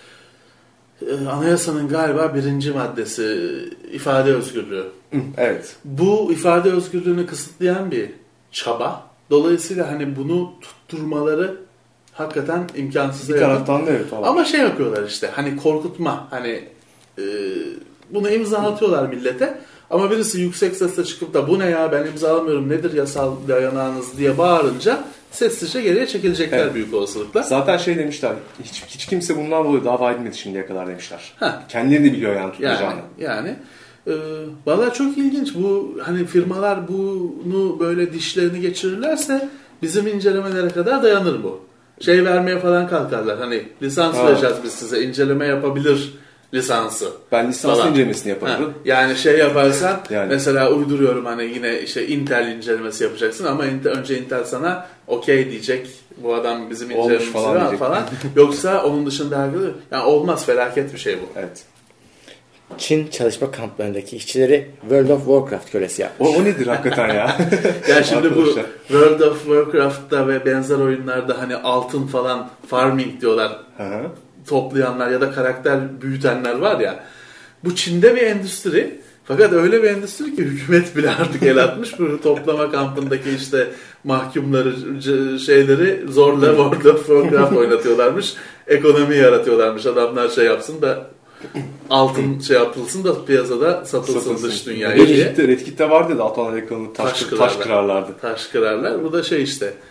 B: anayasanın galiba birinci maddesi ifade özgürlüğü.
C: Evet.
B: Bu ifade özgürlüğünü kısıtlayan bir çaba. Dolayısıyla hani bunu tutturmaları hakikaten imkansız.
C: Bir taraftan da evet.
B: Ama var. Şey yapıyorlar işte hani korkutma hani e, bunu imzalatıyorlar millete. Ama birisi yüksek sesle çıkıp da bu ne ya ben imzalamıyorum nedir yasal dayanağınız diye bağırınca sessizce geriye çekilecekler evet. Büyük olasılıkla.
C: Zaten şey demişler hiç, hiç kimse bundan dolayı dava edilmedi şimdiye kadar demişler. Heh. Kendileri de biliyor yani tutacağını.
B: Yani, yani e, valla çok ilginç bu hani firmalar bunu böyle dişlerini geçirirlerse bizim incelemelere kadar dayanır bu. Şey vermeye falan kalkarlar hani lisans ha. vereceğiz biz size inceleme yapabilir lisansı.
C: Ben lisans incelemesini yaparım.
B: Yani şey yaparsan yani. Mesela uyduruyorum hani yine işte Intel incelemesi yapacaksın ama Intel, önce Intel sana okey diyecek. Bu adam bizim incelememizi falan, falan. Yoksa onun dışında yani olmaz felaket bir şey bu.
C: Evet.
A: Çin çalışma kamplarındaki işçileri World of Warcraft kölesi yapmış.
C: O, o nedir hakikaten ya?
B: Yani şimdi bu World of Warcraft'ta ve benzer oyunlarda hani altın falan farming diyorlar.
C: Hı hı.
B: Toplayanlar ya da karakter büyütenler var ya. Bu Çin'de bir endüstri. Fakat öyle bir endüstri ki hükümet bile artık el atmış. Bu toplama kampındaki işte mahkumları şeyleri zorla World of Warcraft oynatıyorlarmış. Ekonomi yaratıyorlarmış. Adamlar şey yapsın da altın şey yapılsın da piyasada satılsın, satılsın. Dış dünyaya diye.
C: Red Kit'te vardı da Altan Amerikalı taş, taş, taş kırarlardı.
B: Taş kırarlar. Bu da şey işte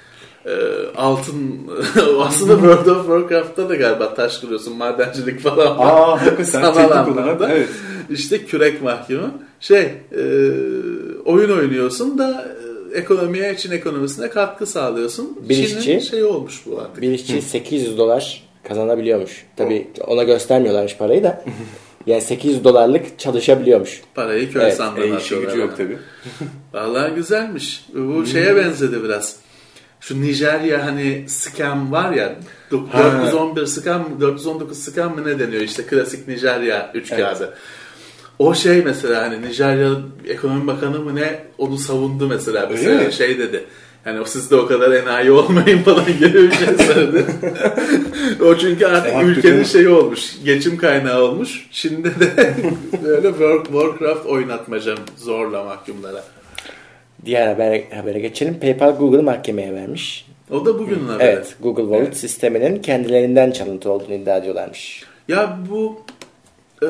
B: e, altın aslında World of Warcraft'ta da galiba taş kırıyorsun, madencilik falan var.
C: Aa, hakikaten teknik olarak evet.
B: İşte kürek mahkumu. Şey e, oyun oynuyorsun da e, ekonomiye, Çin ekonomisine katkı sağlıyorsun.
A: Bir işçi,
B: Çin'in şey olmuş bu artık.
A: Bir işçi sekiz yüz dolar kazanabiliyormuş. Tabii ona göstermiyorlarmış parayı da. Yani sekiz yüz dolarlık çalışabiliyormuş.
B: Parayı köy
A: evet,
B: sandığına
C: e, işi gücü yok tabii.
B: Vallahi güzelmiş. Bu şeye benzedi biraz. Şu Nijerya hani scam var ya, dört yüz on bir scam, dört yüz on dokuz scam mı ne deniyor işte, klasik Nijerya üçkağıdı. Evet. O şey mesela hani Nijerya Ekonomi Bakanı mı ne onu savundu mesela. Mesela şey dedi. Yani o siz de o kadar enayi olmayın falan gibi bir şey söyledi. O çünkü artık e, ülkenin şeyi olmuş. Geçim kaynağı olmuş. Şimdi de böyle Warcraft oynatmaca zorla mahkumlara.
A: Diğer haber, habere geçelim. PayPal Google'ı mahkemeye vermiş.
B: O da bugünün haberi.
A: Evet. Google Wallet evet. sisteminin kendilerinden çalıntı olduğunu iddia ediyorlarmış.
B: Ya bu e,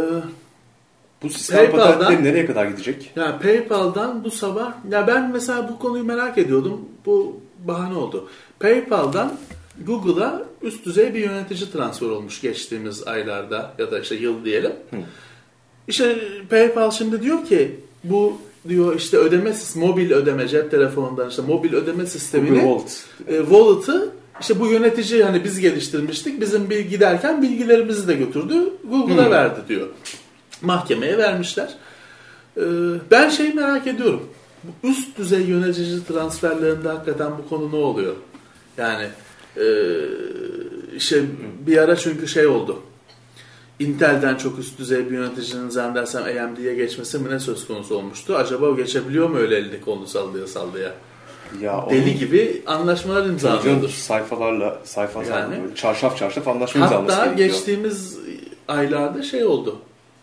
C: bu sistem patentleri nereye kadar gidecek?
B: Ya PayPal'dan bu sabah, ya ben mesela bu konuyu merak ediyordum. Bu bahane oldu. PayPal'dan Google'a üst düzey bir yönetici transfer olmuş geçtiğimiz aylarda ya da işte yıl diyelim. Hı. İşte PayPal şimdi diyor ki bu diyor işte ödeme, mobil ödeme, cep telefonundan işte mobil ödeme sistemini, Wallet. E, Wallet'ı işte bu yönetici hani biz geliştirmiştik. Bizim bir giderken bilgilerimizi de götürdü. Google'a Hı. verdi diyor. Mahkemeye vermişler. Ee, ben şey merak ediyorum. Bu üst düzey yönetici transferlerinde hakikaten bu konu ne oluyor? Yani e, işte bir ara çünkü şey oldu. Intel'den çok üst düzey bir yöneticinin zannedersem A M D'ye geçmesi mi ne söz konusu olmuştu? Acaba o geçebiliyor mu öyle elini kolunu sallaya sallaya? Ya deli onun, gibi anlaşmalar imzalıyordur.
C: Sayfalarla sayfalarla yani, çarşaf çarşaf anlaşma imzalaması
B: gerekiyor. Hatta geçtiğimiz aylarda şey oldu.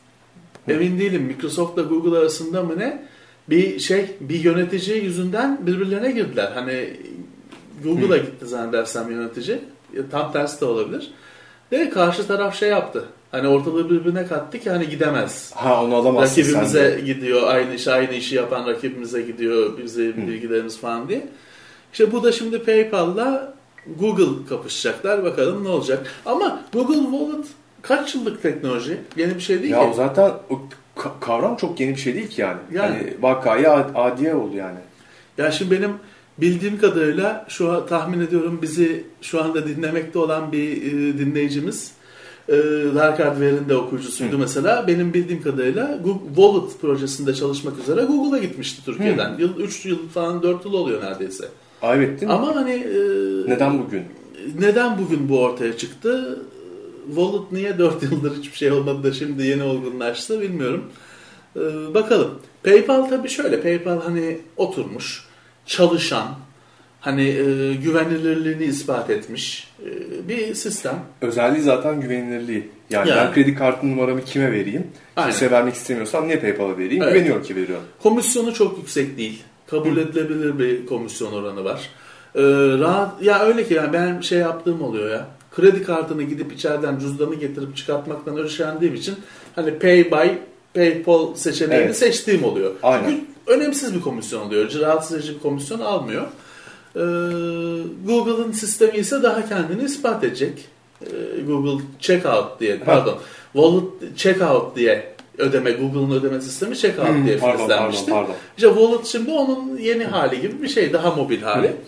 B: Emin değilim. Microsoft'la Google arasında mı ne? Bir şey, bir yönetici yüzünden birbirlerine girdiler. Hani Google'a gitti zannedersem yönetici. Tam tersi de olabilir. Ve karşı taraf şey yaptı. Hani ortalığı birbirine kattı ki hani gidemez.
C: Ha onu alamazsın sen de.
B: Rakibimize gidiyor. Aynı iş, aynı işi yapan rakibimize gidiyor. Bize Hı. bilgilerimiz falan diye. İşte bu da şimdi PayPal'la Google kapışacaklar. Bakalım ne olacak. Ama Google Wallet kaç yıllık teknoloji? Yeni bir şey değil
C: ya
B: ki.
C: Ya zaten o kavram çok yeni bir şey değil ki yani. Yani hani vakaya adiye oldu yani.
B: Ya şimdi benim bildiğim kadarıyla şu an tahmin ediyorum bizi şu anda dinlemekte olan bir e, dinleyicimiz e, Dark Hardware'in de okuyucusuydu Hı. mesela. Benim bildiğim kadarıyla Google Wallet projesinde çalışmak üzere Google'a gitmişti Türkiye'den. Hı. Yıl üç yıl falan dört yıl oluyor neredeyse.
C: Evet değil mi?
B: Ama hani e,
C: neden bugün?
B: Neden bugün bu ortaya çıktı? Wallet niye dört yıldır hiçbir şey olmadı da şimdi yeni olgunlaştı bilmiyorum. Ee, bakalım. PayPal tabii şöyle. PayPal hani oturmuş, çalışan, hani e, güvenilirliğini ispat etmiş e, bir sistem.
C: Özelliği zaten güvenilirliği. Yani, yani ben kredi kartı numaramı kime vereyim? Kimse vermek istemiyorsam niye PayPal'a vereyim? Evet. Güveniyor ki veriyorum.
B: Komisyonu çok yüksek değil. Kabul Hı. edilebilir bir komisyon oranı var. Ee, rahat, ya öyle ki yani ben şey yaptığım oluyor ya. Kredi kartını gidip içeriden cüzdanı getirip çıkartmaktan üşendiğim için hani Pay by PayPal seçeneğini evet. seçtiğim oluyor.
C: Aynen.
B: Çünkü önemsiz bir komisyon oluyor. Rahatsız edici bir komisyon almıyor. Ee, Google'ın sistemi ise daha kendini ispat edecek. Ee, Google Checkout diye, pardon, Wallet Checkout diye ödeme, Google'ın ödeme sistemi Checkout hmm, diye filizlenmişti. İşte Wallet şimdi onun yeni hali gibi bir şey, daha mobil hali. Hmm.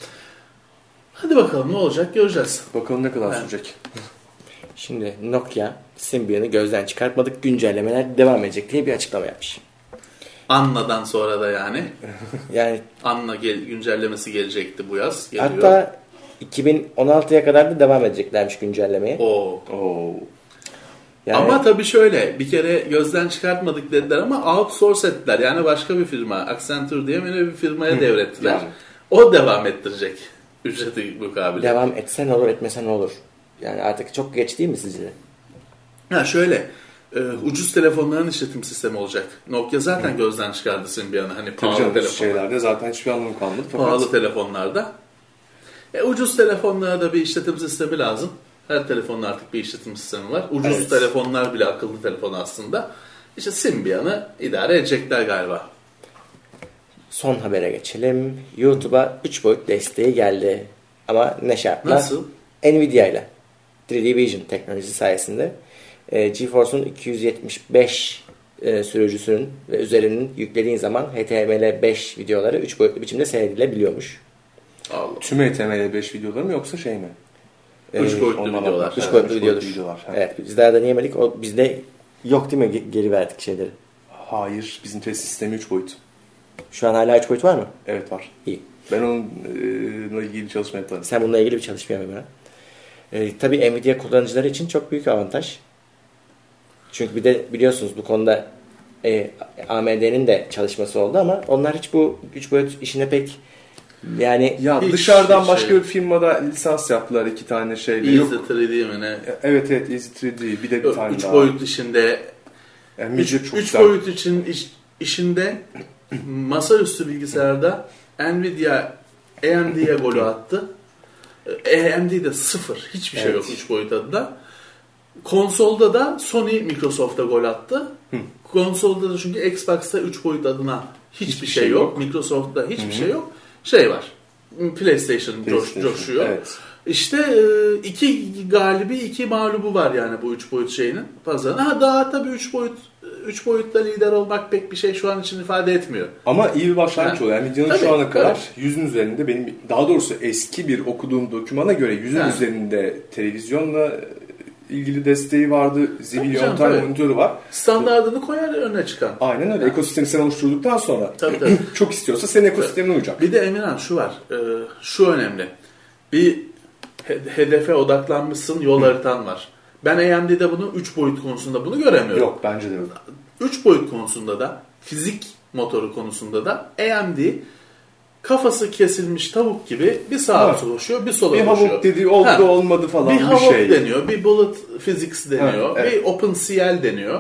B: Hadi bakalım ne olacak göreceğiz.
C: Bakalım ne kadar evet. sürecek.
A: Şimdi Nokia Symbian'ı gözden çıkartmadık, güncellemeler devam edecek diye bir açıklama yapmış.
B: Anna'dan sonra da yani.
A: yani
B: Anna gel, güncellemesi gelecekti bu yaz. Geliyor.
A: Hatta iki bin on altıya kadar da devam edeceklermiş güncellemeye.
B: Oo.
C: Oo.
B: Yani... Ama tabii şöyle bir kere gözden çıkartmadık dediler ama outsource ettiler. Yani başka bir firma, Accenture diye böyle bir firmaya devrettiler. Yani. O devam ettirecek. Ücreti mukabile.
A: Devam etsen olur, etmesen olur. Yani artık çok geç değil mi sizce?
B: Ha şöyle, e, ucuz telefonların işletim sistemi olacak. Nokia zaten Hı. gözden çıkardı Symbian'ı. Hani pahalı
C: telefonlar.
B: şeylerde
C: zaten hiçbir anlamı kalmadı.
B: Fakat... Pahalı telefonlarda. E, ucuz telefonlara da bir işletim sistemi lazım. Her telefonun artık bir işletim sistemi var. Ucuz evet. telefonlar bile akıllı telefon aslında. İşte Symbian'ı idare edecekler galiba.
A: Son habere geçelim. YouTube'a üç boyut desteği geldi. Ama ne şartla?
B: Nasıl?
A: Nvidia ile. üç D Vision teknolojisi sayesinde e, GeForce'un iki yüz yetmiş beş e, sürücüsünün ve üzerinin yüklediğin zaman H T M L beş videoları üç boyutlu biçimde seyredilebiliyormuş.
B: Allah.
C: Tüm H T M L beş videoları mı yoksa şey mi?
B: üç boyutlu
C: Onlar
B: videolar.
A: üç
C: Evet,
A: boyutlu
C: üç
A: videodur.
C: videolar. Ha.
A: Evet, biz daha deneyemedik. O bizde yok değil mi? Ge- Geri verdik şeyleri.
C: Hayır, bizim test sistemi üç boyut.
A: Şu an hala üç boyut var mı?
C: Evet var.
A: İyi.
C: Ben onunla ilgili çalışma yaparım.
A: Sen bununla ilgili bir çalışma yapma. Ee, tabii Nvidia kullanıcıları için çok büyük avantaj. Çünkü bir de biliyorsunuz bu konuda e, A M D'nin de çalışması oldu ama onlar hiç bu üç boyut işine pek yani
C: Ya
B: Hiç
C: dışarıdan
B: şey-
C: başka bir firmada lisans yaptılar iki tane şeyle.
B: Easy
C: Yok.
B: üç D mi ne?
C: Evet evet Easy üç D bir de bir tane
B: üç
C: daha.
B: boyut işinde
C: Yani
B: üç
C: midye çok
B: üç
C: güzel.
B: boyut için iş, işinde masaüstü bilgisayarda Nvidia A M D'ye golü attı. A M D'de sıfır. Hiçbir şey
C: Evet.
B: yok üç boyut adında. Konsolda da Sony Microsoft'a gol attı.
C: Hı.
B: Konsolda da çünkü Xbox'ta üç boyut adına hiçbir,
C: Hiçbir
B: şey,
C: şey
B: yok.
C: yok.
B: Microsoft'ta hiçbir
C: Hı hı.
B: şey yok. Şey var. PlayStation, coş,
C: PlayStation,
B: coşuyor.
C: evet.
B: İşte e, iki galibi, iki mağlubu var yani bu üç boyut şeyinin pazarına. Ha daha tabii üç boyut üç boyutta lider olmak pek bir şey şu an için ifade etmiyor.
C: Ama iyi bir başlangıç
B: Ha.
C: oluyor. Yani videonun
B: Tabii,
C: şu ana kadar
B: tabii.
C: yüzün üzerinde benim daha doğrusu eski bir okuduğum dokümana göre yüzün
B: Ha.
C: üzerinde televizyonla ilgili desteği vardı.
B: Tabii
C: Zibilyon
B: canım,
C: tane
B: tabii.
C: monitörü var.
B: Standardını koyar öne çıkan.
C: Aynen öyle. Ekosistemi sen oluşturduktan sonra
B: Tabii, tabii.
C: çok istiyorsa senin ekosistemine uyacak.
B: Bir de Emirhan şu var. E, şu önemli. Bir he- hedefe odaklanmışsın, yol haritan var. Ben A M D'de bunu üç boyut konusunda bunu göremiyorum.
C: Yok bence de yok.
B: üç boyut konusunda da, fizik motoru konusunda da A M D kafası kesilmiş tavuk gibi bir sağa
C: Ha.
B: koşuyor, bir sola
C: Bir
B: koşuyor.
C: havuk dediği oldu
B: Ha.
C: olmadı falan
B: Bir
C: bir,
B: havuk
C: şey.
B: deniyor, bir bullet physics deniyor,
C: Ha, evet.
B: bir OpenCL deniyor.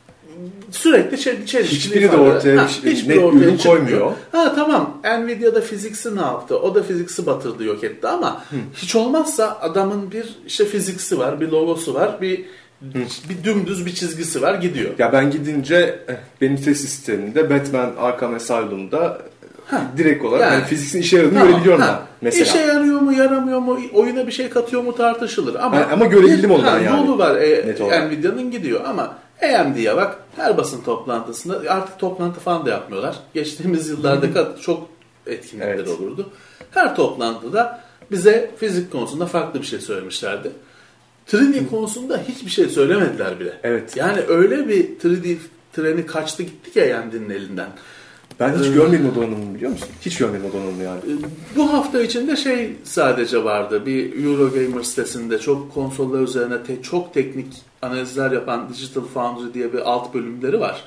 B: Sürekli çel- çelişkili
C: Hiçbiri de
B: ifade.
C: ortaya
B: Ha,
C: hiç-
B: hiçbiri
C: net
B: ortaya
C: ürün
B: çıkmıyor.
C: koymuyor.
B: Ha tamam, Nvidia'da fiziks'i ne yaptı? O da fiziks'i batırdı, yok etti ama hiç olmazsa adamın bir işte fiziks'i var, bir logosu var, bir bir dümdüz bir çizgisi var, gidiyor.
C: Ya ben gidince eh, benim test sistemimde Batman Arkham Asylum'da eh, direkt olarak
B: Yani.
C: yani fiziksin işe yaradığını
B: Tamam,
C: görebiliyorum
B: ha.
C: ben mesela.
B: İşe yarıyor mu, yaramıyor mu, oyuna bir şey katıyor mu tartışılır. Ama,
C: Ha, ama görebildim
B: bir-
C: ondan
B: ha,
C: yani.
B: Yolu var e,
C: Net olarak.
B: Nvidia'nın gidiyor ama A M D'ye bak her basın toplantısında artık toplantı falan da yapmıyorlar. Geçtiğimiz yıllarda kad- çok etkinlikler
C: Evet.
B: olurdu. Her toplantıda bize fizik konusunda farklı bir şey söylemişlerdi. üç D konusunda hiçbir şey söylemediler bile.
C: Evet.
B: Yani öyle bir üç D treni kaçtı gitti ki A M D'nin elinden.
C: Ben hiç
B: Ee,
C: görmedim o donanımı biliyor musun? Hiç görmedim o donanımı yani.
B: Bu hafta içinde şey sadece vardı. Bir Eurogamer sitesinde çok konsollar üzerine te- çok teknik analizler yapan Digital Foundry diye bir alt bölümleri var.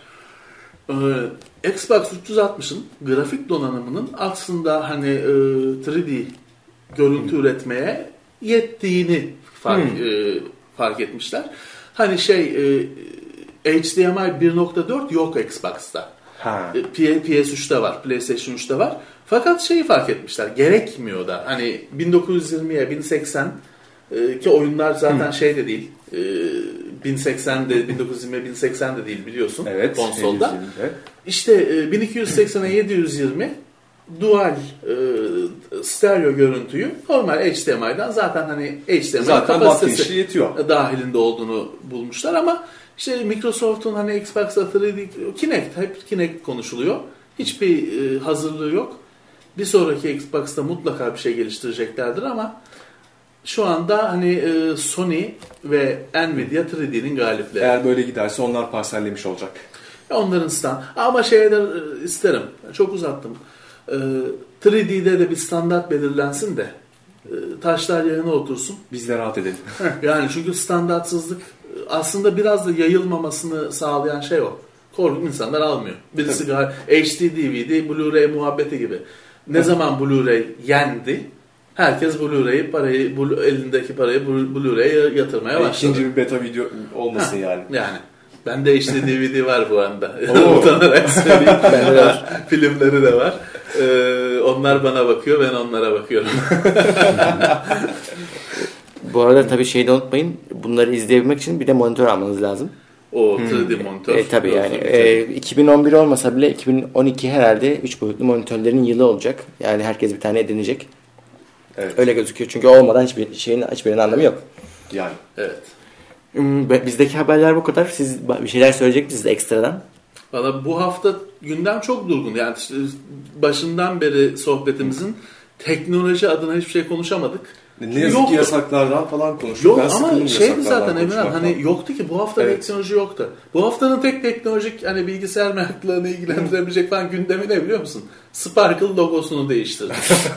B: Ee, Xbox üç yüz altmışın grafik donanımının aslında hani e, üç D görüntü üretmeye yettiğini fark,
C: Hmm.
B: e, fark etmişler. Hani şey e, H D M I bir nokta dört yok Xbox'ta.
C: Ha.
B: P- PS3'te var, PlayStation üçte var. Fakat şeyi fark etmişler, gerekmiyor da. Hani bin dokuz yüz yirmiye bin seksen e, ki oyunlar zaten şey de değil. E, bin seksen de bin dokuz yüz yirmi bin seksen de değil biliyorsun
C: Evet.
B: konsolda.
C: yedi yüz yirmi.
B: İşte e, bin iki yüz seksene yedi yüz yirmi dual e, stereo görüntüyü normal H D M I'den zaten hani H D M I
C: Zaten
B: kapasitesi
C: bak yetiyor.
B: dahilinde olduğunu bulmuşlar ama işte Microsoft'un hani Xbox'ta üç D Kinect, hep Kinect konuşuluyor. Hiçbir e, hazırlığı yok. Bir sonraki Xbox'ta mutlaka bir şey geliştireceklerdir ama şu anda hani e, Sony ve Nvidia üç D'nin galipleri.
C: Eğer böyle giderse onlar parsellemiş olacak.
B: Onların stand. Ama şeyler e, isterim. Çok uzattım. E, üç D'de de bir standart belirlensin de e, taşlar yerine otursun.
C: Biz de rahat edelim.
B: Yani çünkü standartsızlık aslında biraz da yayılmamasını sağlayan şey o. Korku insanlar almıyor. Birisi gal- H D D V D, Blu-ray muhabbeti gibi. Ne zaman Blu-ray yendi, herkes Blu-ray'i parayı, Blu- elindeki parayı Blu-ray'e yatırmaya başladı.
C: İkinci bir beta video olmasın yani.
B: Yani. Bende H D D V D var bu anda.
C: Oo.
B: Utanarak söyleyeyim.
A: Bende de var.
B: Filmleri de var. Ee, onlar bana bakıyor, ben onlara bakıyorum.
A: Bu arada tabii şeyi de unutmayın. Bunları izleyebilmek için bir de monitör almanız lazım.
B: O üç D monitör.
A: E, tabii yani
B: Tabii.
A: e, iki bin on bir olmasa bile iki bin on iki herhalde üç boyutlu monitörlerin yılı olacak. Yani herkes bir tane edinecek.
C: Evet.
A: Öyle gözüküyor. Çünkü olmadan hiçbir şeyin hiçbirinin anlamı yok.
C: Yani.
B: Evet.
A: Hmm, bizdeki haberler bu kadar. Siz bir şeyler söyleyecek misiniz ekstradan?
B: Valla bu hafta gündem çok durgun. Yani işte başından beri sohbetimizin teknoloji adına hiçbir şey konuşamadık.
C: Ne yazık
B: yoktu.
C: ki yasaklardan falan konuştuk.
B: Yok
C: Ben
B: ama şeydi zaten Emirhan
C: konuşmaktan.
B: hani yoktu ki bu hafta
C: Evet.
B: teknoloji yoktu. Bu haftanın tek teknolojik hani bilgisayar meraklarını ilgilendirebilecek falan gündemi ne biliyor musun? Sparkle logosunu değiştirdi.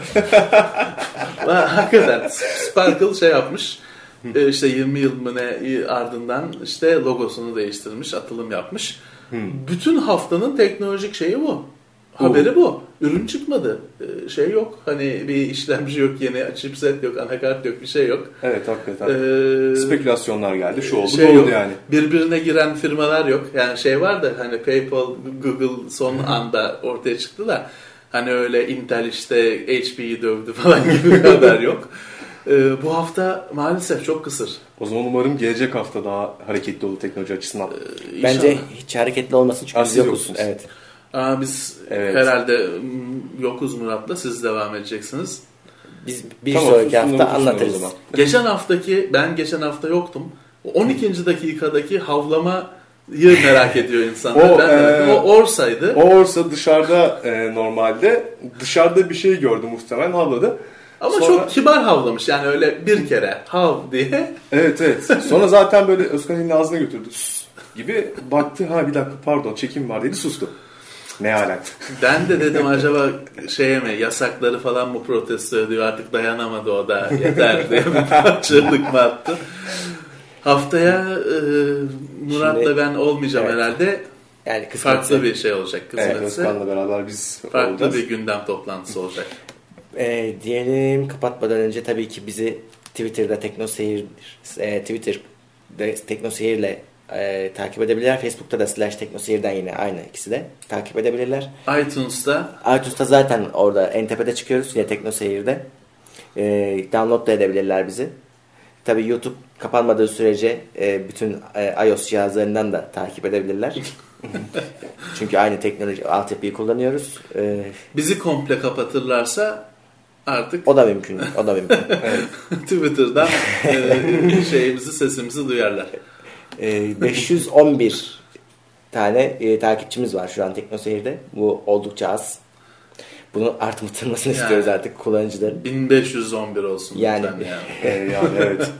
B: Hakikaten Sparkle şey yapmış. e, işte yirmi yıl mı ne ardından işte logosunu değiştirmiş, atılım yapmış. Bütün haftanın teknolojik şeyi bu. Haberi bu. Ürün çıkmadı. Ee, şey yok. Hani bir işlemci yok, yeni chipset yok, anakart yok, bir şey yok.
C: Evet hakikaten.
B: Ee,
C: Spekülasyonlar geldi. Şu oldu,
B: şey
C: bu oldu
B: yok.
C: yani.
B: Birbirine giren firmalar yok. Yani şey var da hani PayPal, Google son anda ortaya çıktı da hani öyle Intel işte H P'yi dövdü falan gibi bir haber yok. Ee, bu hafta maalesef çok kısır.
C: O zaman umarım gelecek hafta daha hareketli olur teknoloji açısından.
B: Ee,
A: Bence
B: inşallah.
A: hiç hareketli olmasın çünkü
C: Aa,
A: biz
C: siz
A: yokuz.
C: yoksunuz.
A: Evet.
B: Aa, biz
C: Evet.
B: herhalde mm, yokuz Murat'la, siz devam edeceksiniz.
A: Biz bir
C: Tamam,
A: sonraki
C: sunumunu
A: hafta
C: sunalım o
A: anlatırız.
C: zaman.
B: Geçen haftaki, ben geçen hafta yoktum. O on ikinci dakikadaki havlamayı merak ediyor insanlar.
C: O,
B: ben de,
C: e,
B: o orsaydı.
C: O olsa dışarıda e, normalde dışarıda bir şey gördü muhtemelen, havladı.
B: Ama
C: Sonra-
B: çok kibar havlamış yani öyle bir kere hav diye.
C: Evet evet. Sonra zaten böyle Özkan elini ağzına götürdü. Sus gibi baktı. Ha bir dakika pardon çekim var dedi, sustu. Ne alaka?
B: Ben de dedim acaba şeye mi, yasakları falan mı protesto ediyor, artık dayanamadı o da yeter diye bir çığlık mı attı. Haftaya e, Murat'la
A: Şimdi-
B: ben olmayacağım
A: Evet.
B: herhalde.
A: Yani kısmetse.
B: Farklı bir şey olacak
C: Evet,
B: kısmetse.
C: Özkan'la beraber biz
B: Farklı
C: olacağız.
B: bir gündem toplantısı olacak.
A: E, diyelim kapatmadan önce tabii ki bizi Twitter'da Teknoseyir e, Twitter'da Teknoseyir'le e, takip edebilirler. Facebook'ta da slash Teknoseyir'den yine aynı ikisi de takip edebilirler.
B: iTunes'ta
A: iTunes'ta zaten orada en tepede çıkıyoruz yine Teknoseyir'de. E, download da edebilirler bizi. Tabii YouTube kapanmadığı sürece e, bütün e, iOS cihazlarından da takip edebilirler. Çünkü aynı teknoloji altyapıyı kullanıyoruz. E,
B: bizi komple kapatırlarsa artık
A: o da mümkün. O da mümkün. Evet.
B: Twitter'dan e, şeyimizi, sesimizi duyarlar.
A: E, beş yüz on bir tane e, takipçimiz var şu an Teknoseyir'de. Bu oldukça az. Bunun artmasını
B: Yani.
A: istiyoruz artık kullanıcıların.
B: bin beş yüz on bir olsun.
A: Yani.
B: lütfen yani.
C: Ee, yani evet.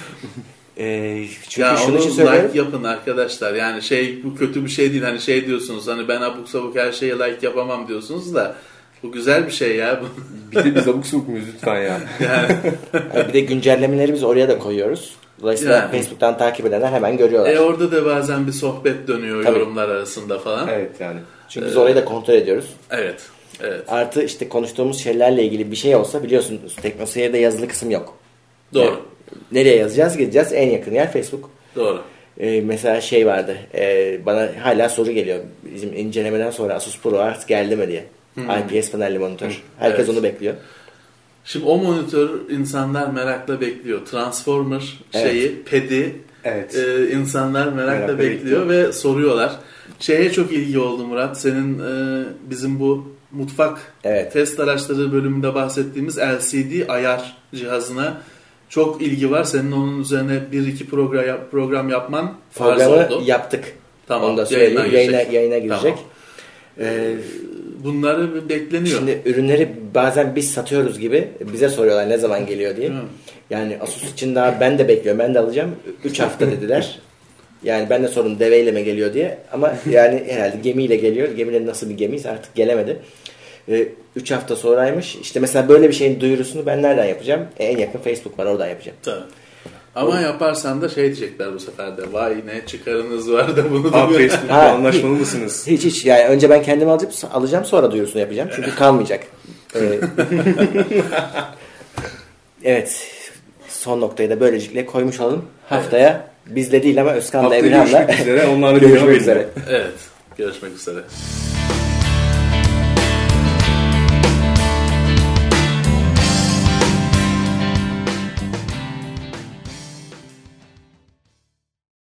A: E, çünkü
B: Ya
A: şunun
B: onu
A: için söylüyorum.
B: like yapın arkadaşlar. Yani şey, bu kötü bir şey değil. Hani şey diyorsunuz, hani ben abuk sabuk her şeye like yapamam diyorsunuz da bu güzel bir şey ya.
C: Bir de biz abuk sabuk muyuz lütfen ya.
B: Yani,
A: Yani bir de güncellemeleri biz oraya da koyuyoruz. Dolayısıyla
B: Yani.
A: Facebook'tan takip edenler hemen görüyorlar.
B: e orada da bazen bir sohbet dönüyor
A: Tabii.
B: yorumlar arasında falan. Evet.
C: Evet yani.
A: Çünkü biz orayı da kontrol ediyoruz.
B: Evet.
A: Artı işte konuştuğumuz şeylerle ilgili bir şey olsa biliyorsunuz Teknoseyir'de yazılı kısım yok.
B: Doğru.
A: Yani nereye yazacağız? Gideceğiz. En yakın yer Facebook.
B: Doğru.
A: Ee, mesela şey vardı. E, bana hala soru geliyor. Bizim incelemeden sonra Asus ProArt geldi mi diye. I P S panelli monitör. Herkes
B: Evet.
A: onu bekliyor.
B: Şimdi o monitör insanlar merakla bekliyor. Transformer
A: Evet.
B: şeyi, pedi
C: Evet.
B: e, insanlar merakla,
C: Merakla
B: bekliyor
C: bekliyor.
B: ve soruyorlar. Şeye çok ilgi oldu Murat. Senin e, bizim bu mutfak
A: Evet.
B: test araçları bölümünde bahsettiğimiz L C D ayar cihazına çok ilgi var. Senin onun üzerine bir iki program, program yapman farz
A: Programı
B: oldu.
A: yaptık.
B: Tamam,
A: Onu da
B: yayına
A: söyleyeyim. Yayına,
B: girecek.
A: yayına girecek.
B: Tamam.
A: Ee,
B: Bunları bekleniyor.
A: Şimdi ürünleri bazen biz satıyoruz gibi bize soruyorlar ne zaman geliyor diye.
B: Hı.
A: Yani Asus için daha ben de bekliyorum, ben de alacağım. üç hafta dediler. Yani ben de sorun deveyle mi geliyor diye. Ama yani herhalde gemiyle geliyor. Gemilerin nasıl bir gemiyse artık gelemedi. üç hafta sonraymış. İşte mesela böyle bir şeyin duyurusunu ben nereden yapacağım? E, en yakın Facebook var, oradan yapacağım.
B: Tabii. Ama yaparsan da şey diyecekler bu sefer de. Vay ne çıkarınız var da bunu
C: Abi
B: da
C: Facebook'la
A: Ha.
C: anlaşmalı mısınız?
A: Hiç hiç yani önce ben kendim alacağım, alacağım sonra duyurusunu yapacağım. Çünkü kalmayacak. Ee, evet. Son noktayı da böylelikle koymuş olalım. Haftaya bizle değil ama Özkan'la
C: Haftaya
A: Emirhan'la
C: görüşmek üzere. Onlarla
A: görüşmek
C: görüşmek
A: üzere.
B: Evet. Görüşmek üzere.